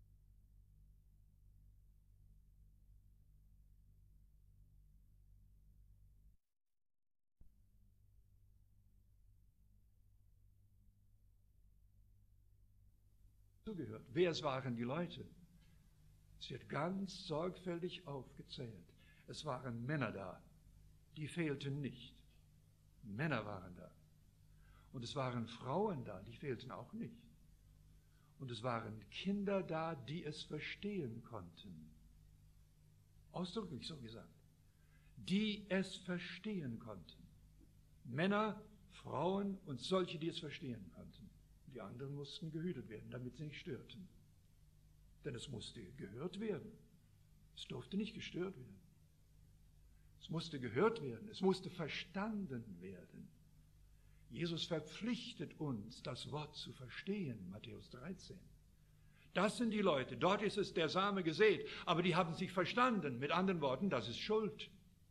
Speaker 1: Zugehört. Wer es waren die Leute? Es wird ganz sorgfältig aufgezählt. Es waren Männer da, die fehlten nicht. Männer waren da. Und es waren Frauen da, die fehlten auch nicht. Und es waren Kinder da, die es verstehen konnten. Ausdrücklich so gesagt. Die es verstehen konnten. Männer, Frauen und solche, die es verstehen konnten. Die anderen mussten gehütet werden, damit sie nicht störten. Denn es musste gehört werden. Es durfte nicht gestört werden. Es musste gehört werden. Es musste verstanden werden. Jesus verpflichtet uns, das Wort zu verstehen, Matthäus dreizehn. Das sind die Leute, dort ist es der Same gesät, aber die haben es nicht verstanden. Mit anderen Worten, das ist Schuld.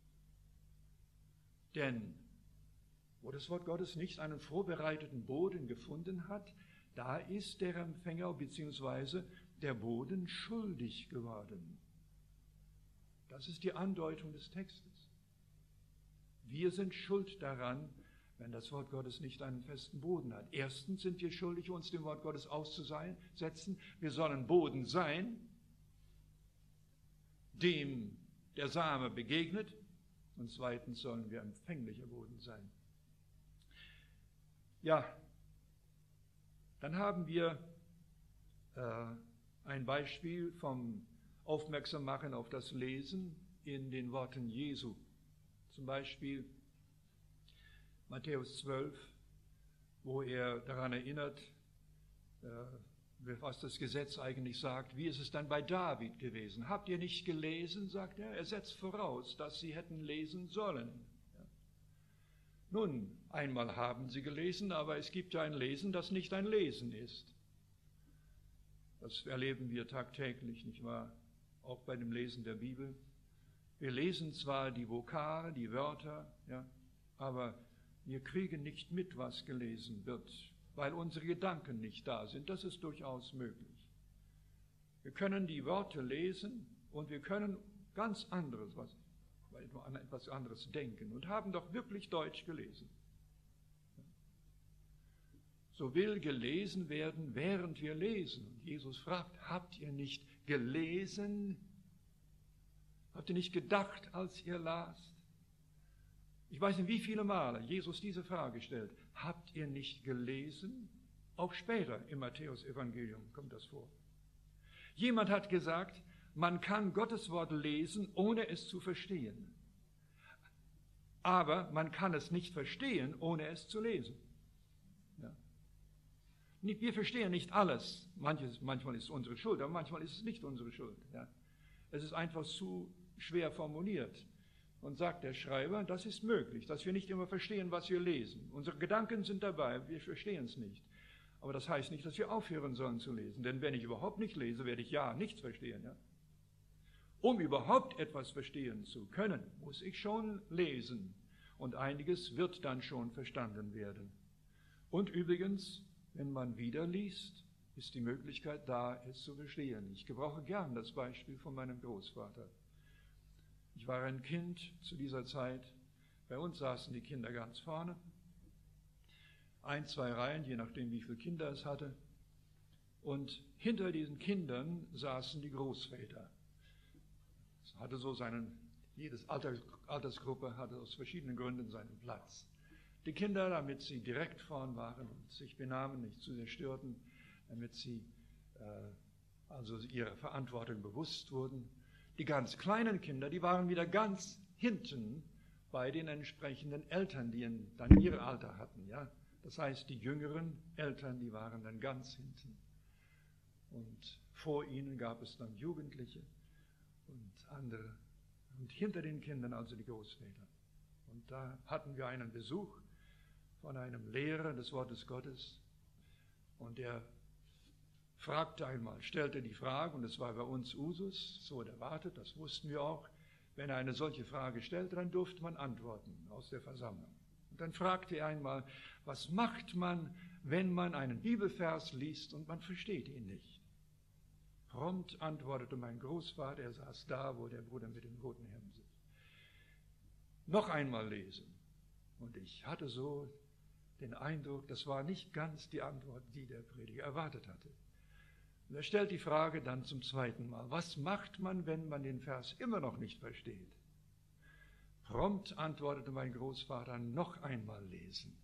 Speaker 1: Denn wo das Wort Gottes nicht einen vorbereiteten Boden gefunden hat, da ist der Empfänger bzw. der Boden schuldig geworden. Das ist die Andeutung des Textes. Wir sind schuld daran, wenn das Wort Gottes nicht einen festen Boden hat. Erstens sind wir schuldig, uns dem Wort Gottes auszusetzen. Wir sollen Boden sein, dem der Same begegnet. Und zweitens sollen wir empfänglicher Boden sein. Ja, dann haben wir äh, ein Beispiel vom Aufmerksammachen auf das Lesen in den Worten Jesu. Zum Beispiel Matthäus zwölf, wo er daran erinnert, äh, was das Gesetz eigentlich sagt. Wie ist es dann bei David gewesen? Habt ihr nicht gelesen, sagt er. Er setzt voraus, dass sie hätten lesen sollen. Ja. Nun, einmal haben sie gelesen, aber es gibt ja ein Lesen, das nicht ein Lesen ist. Das erleben wir tagtäglich, nicht wahr? Auch bei dem Lesen der Bibel. Wir lesen zwar die Vokale, die Wörter, ja, aber wir kriegen nicht mit, was gelesen wird, weil unsere Gedanken nicht da sind. Das ist durchaus möglich. Wir können die Worte lesen und wir können ganz anderes, was, an etwas anderes denken und haben doch wirklich Deutsch gelesen. So will gelesen werden, während wir lesen. Und Jesus fragt, habt ihr nicht gelesen? Habt ihr nicht gedacht, als ihr lasst? Ich weiß nicht, wie viele Male Jesus diese Frage stellt. Habt ihr nicht gelesen? Auch später im Matthäus-Evangelium kommt das vor. Jemand hat gesagt, man kann Gottes Wort lesen, ohne es zu verstehen. Aber man kann es nicht verstehen, ohne es zu lesen. Ja. Wir verstehen nicht alles. Manches, manchmal ist es unsere Schuld, aber manchmal ist es nicht unsere Schuld. Ja. Es ist einfach zu schwer formuliert. Und sagt der Schreiber, das ist möglich, dass wir nicht immer verstehen, was wir lesen. Unsere Gedanken sind dabei, wir verstehen es nicht. Aber das heißt nicht, dass wir aufhören sollen zu lesen. Denn wenn ich überhaupt nicht lese, werde ich ja nichts verstehen. Ja? Um überhaupt etwas verstehen zu können, muss ich schon lesen. Und einiges wird dann schon verstanden werden. Und übrigens, wenn man wieder liest, ist die Möglichkeit da, es zu verstehen. Ich gebrauche gern das Beispiel von meinem Großvater. Ich war ein Kind zu dieser Zeit. Bei uns saßen die Kinder ganz vorne. Ein, zwei Reihen, je nachdem, wie viele Kinder es hatte. Und hinter diesen Kindern saßen die Großväter. Es hatte so seinen, jedes Alter, Altersgruppe hatte aus verschiedenen Gründen seinen Platz. Die Kinder, damit sie direkt vorn waren und sich benahmen, nicht zu sehr störten, damit sie äh, also ihrer Verantwortung bewusst wurden. Die ganz kleinen Kinder, die waren wieder ganz hinten bei den entsprechenden Eltern, die dann ihr Alter hatten. Ja? Das heißt, die jüngeren Eltern, die waren dann ganz hinten. Und vor ihnen gab es dann Jugendliche und andere. Und hinter den Kindern also die Großväter. Und da hatten wir einen Besuch von einem Lehrer des Wortes Gottes. Und der fragte einmal, stellte die Frage, und es war bei uns Usus, so erwartet, das wussten wir auch, wenn er eine solche Frage stellte, dann durfte man antworten aus der Versammlung. Und dann fragte er einmal, was macht man, wenn man einen Bibelvers liest und man versteht ihn nicht? Prompt antwortete mein Großvater, er saß da, wo der Bruder mit dem roten Hemd sitzt. Noch einmal lesen. Und ich hatte so den Eindruck, das war nicht ganz die Antwort, die der Prediger erwartet hatte. Und er stellt die Frage dann zum zweiten Mal, was macht man, wenn man den Vers immer noch nicht versteht? Prompt antwortete mein Großvater, noch einmal lesen.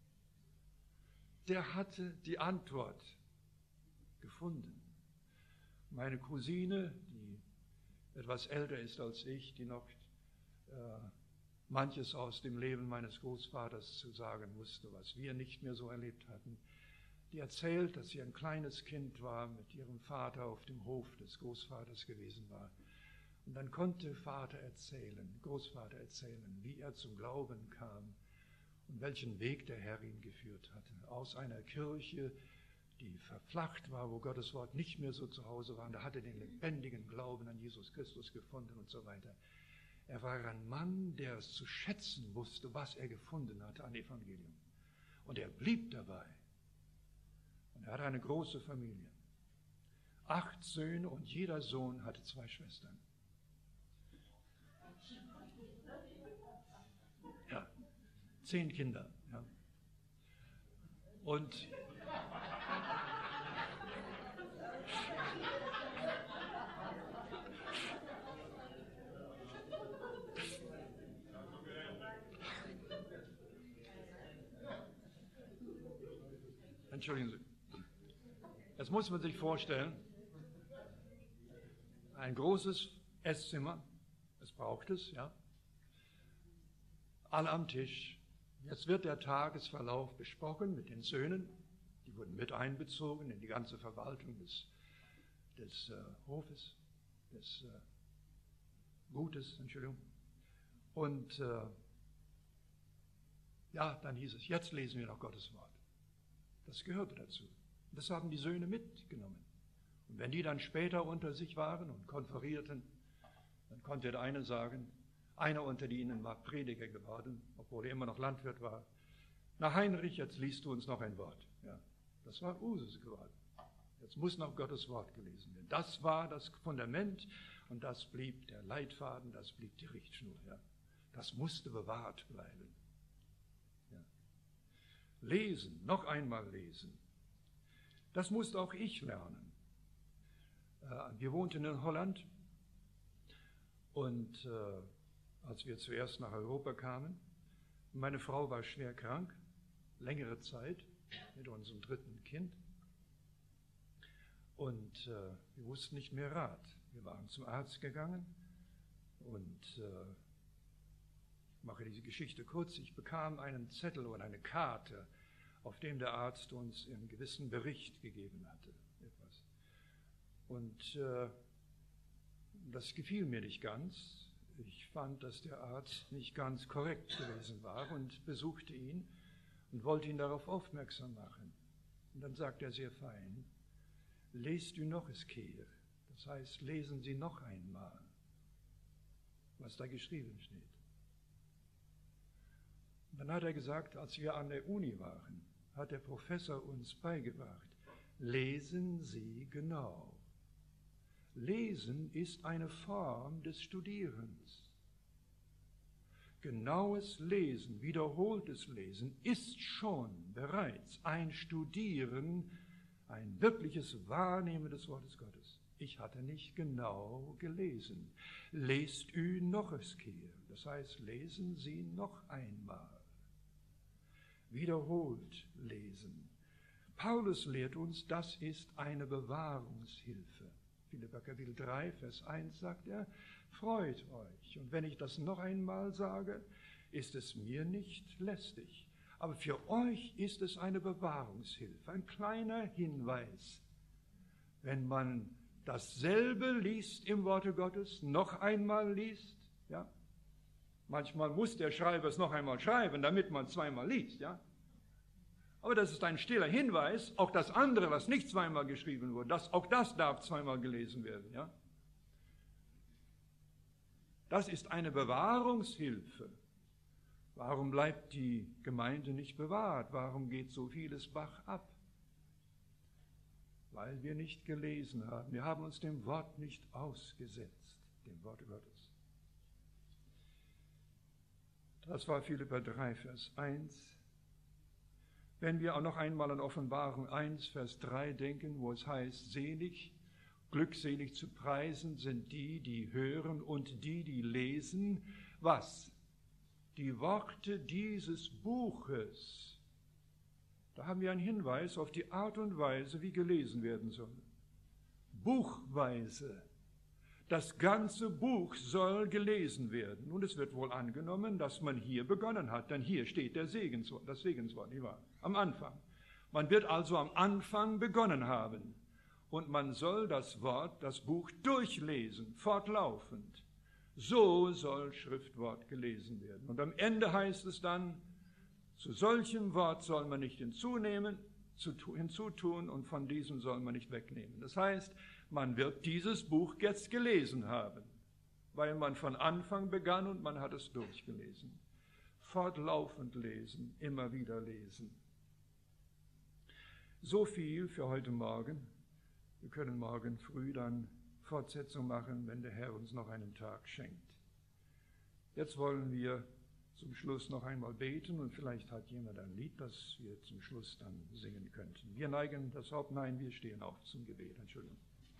Speaker 1: Der hatte die Antwort gefunden. Meine Cousine, die etwas älter ist als ich, die noch äh, manches aus dem Leben meines Großvaters zu sagen wusste, was wir nicht mehr so erlebt hatten, die erzählt, dass sie ein kleines Kind war, mit ihrem Vater auf dem Hof des Großvaters gewesen war. Und dann konnte Vater erzählen, Großvater erzählen, wie er zum Glauben kam und welchen Weg der Herr ihn geführt hatte. Aus einer Kirche, die verflacht war, wo Gottes Wort nicht mehr so zu Hause war. Und er hatte den lebendigen Glauben an Jesus Christus gefunden und so weiter. Er war ein Mann, der es zu schätzen wusste, was er gefunden hatte an Evangelium. Und er blieb dabei. Und er hatte eine große Familie. Acht Söhne und jeder Sohn hatte zwei Schwestern. Ja, zehn Kinder. Ja. Und Entschuldigen Sie. Jetzt muss man sich vorstellen, ein großes Esszimmer, es braucht es, ja, alle am Tisch. Jetzt wird der Tagesverlauf besprochen mit den Söhnen, die wurden mit einbezogen in die ganze Verwaltung des, des äh, Hofes, des äh, Gutes, Entschuldigung. Und äh, ja, dann hieß es, jetzt lesen wir noch Gottes Wort. Das gehörte dazu. Das haben die Söhne mitgenommen. Und wenn die dann später unter sich waren und konferierten, dann konnte der eine sagen, einer unter ihnen war Prediger geworden, obwohl er immer noch Landwirt war. Na Heinrich, jetzt liest du uns noch ein Wort. Ja, das war Usus geworden. Jetzt muss noch Gottes Wort gelesen werden. Das war das Fundament und das blieb der Leitfaden, das blieb die Richtschnur. Ja. Das musste bewahrt bleiben. Ja. Lesen, noch einmal lesen. Das musste auch ich lernen. Wir wohnten in Holland und äh, als wir zuerst nach Europa kamen, meine Frau war schwer krank, längere Zeit mit unserem dritten Kind und äh, wir wussten nicht mehr Rat. Wir waren zum Arzt gegangen und äh, ich mache diese Geschichte kurz, ich bekam einen Zettel oder eine Karte, auf dem der Arzt uns einen gewissen Bericht gegeben hatte. Etwas. Und äh, das gefiel mir nicht ganz. Ich fand, dass der Arzt nicht ganz korrekt gewesen war und besuchte ihn und wollte ihn darauf aufmerksam machen. Und dann sagt er sehr fein, lest du noch es kehr. Das heißt, lesen Sie noch einmal, was da geschrieben steht. Und dann hat er gesagt, als wir an der Uni waren, hat der Professor uns beigebracht, Lesen Sie genau. Lesen ist eine Form des Studierens. Genaues Lesen, wiederholtes Lesen ist schon bereits ein Studieren, ein wirkliches Wahrnehmen des Wortes Gottes. Ich hatte nicht genau gelesen. Lest ü noch es kehr. Das heißt, lesen Sie noch einmal. Wiederholt lesen. Paulus lehrt uns, das ist eine Bewahrungshilfe. Philipper Kapitel drei, Vers eins sagt er, freut euch. Und wenn ich das noch einmal sage, ist es mir nicht lästig. Aber für euch ist es eine Bewahrungshilfe, ein kleiner Hinweis. Wenn man dasselbe liest im Worte Gottes, noch einmal liest, ja, manchmal muss der Schreiber es noch einmal schreiben, damit man zweimal liest, ja. Aber das ist ein stiller Hinweis, auch das andere, was nicht zweimal geschrieben wurde, das, auch das darf zweimal gelesen werden, ja. Das ist eine Bewahrungshilfe. Warum bleibt die Gemeinde nicht bewahrt? Warum geht so vieles Bach ab? Weil wir nicht gelesen haben. Wir haben uns dem Wort nicht ausgesetzt, dem Wort Gottes. Das war Philipper drei, Vers eins. Wenn wir auch noch einmal an Offenbarung eins, Vers drei denken, wo es heißt, selig, glückselig zu preisen sind die, die hören und die, die lesen. Was? Die Worte dieses Buches. Da haben wir einen Hinweis auf die Art und Weise, wie gelesen werden soll. Buchweise. Das ganze Buch soll gelesen werden. Und es wird wohl angenommen, dass man hier begonnen hat, denn hier steht der Segenswort, das Segenswort, nicht wahr? Am Anfang. Man wird also am Anfang begonnen haben. Und man soll das Wort, das Buch durchlesen, fortlaufend. So soll Schriftwort gelesen werden. Und am Ende heißt es dann, zu solchem Wort soll man nicht hinzunehmen, hinzutun und von diesem soll man nicht wegnehmen. Das heißt, man wird dieses Buch jetzt gelesen haben, weil man von Anfang begann und man hat es durchgelesen. Fortlaufend lesen, immer wieder lesen. So viel für heute Morgen. Wir können morgen früh dann Fortsetzung machen, wenn der Herr uns noch einen Tag schenkt. Jetzt wollen wir zum Schluss noch einmal beten und vielleicht hat jemand ein Lied, das wir zum Schluss dann singen könnten. Wir neigen das Haupt, nein, wir stehen auf zum Gebet. Entschuldigung.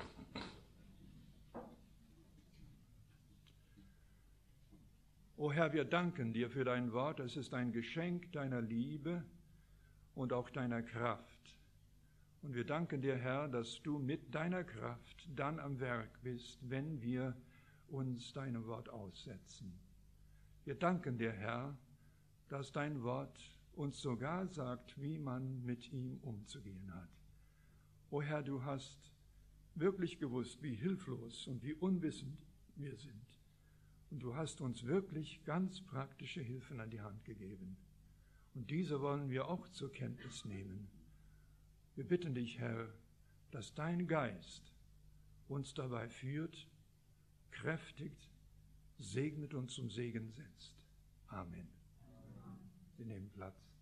Speaker 1: O Herr, wir danken dir für dein Wort. Es ist ein Geschenk deiner Liebe und auch deiner Kraft. Und wir danken dir, Herr, dass du mit deiner Kraft dann am Werk bist, wenn wir uns deinem Wort aussetzen. Wir danken dir, Herr, dass dein Wort uns sogar sagt, wie man mit ihm umzugehen hat. O Herr, du hast wirklich gewusst, wie hilflos und wie unwissend wir sind. Und du hast uns wirklich ganz praktische Hilfen an die Hand gegeben. Und diese wollen wir auch zur Kenntnis nehmen. Wir bitten dich, Herr, dass dein Geist uns dabei führt, kräftigt, segnet und zum Segen setzt. Amen. Wir nehmen Platz.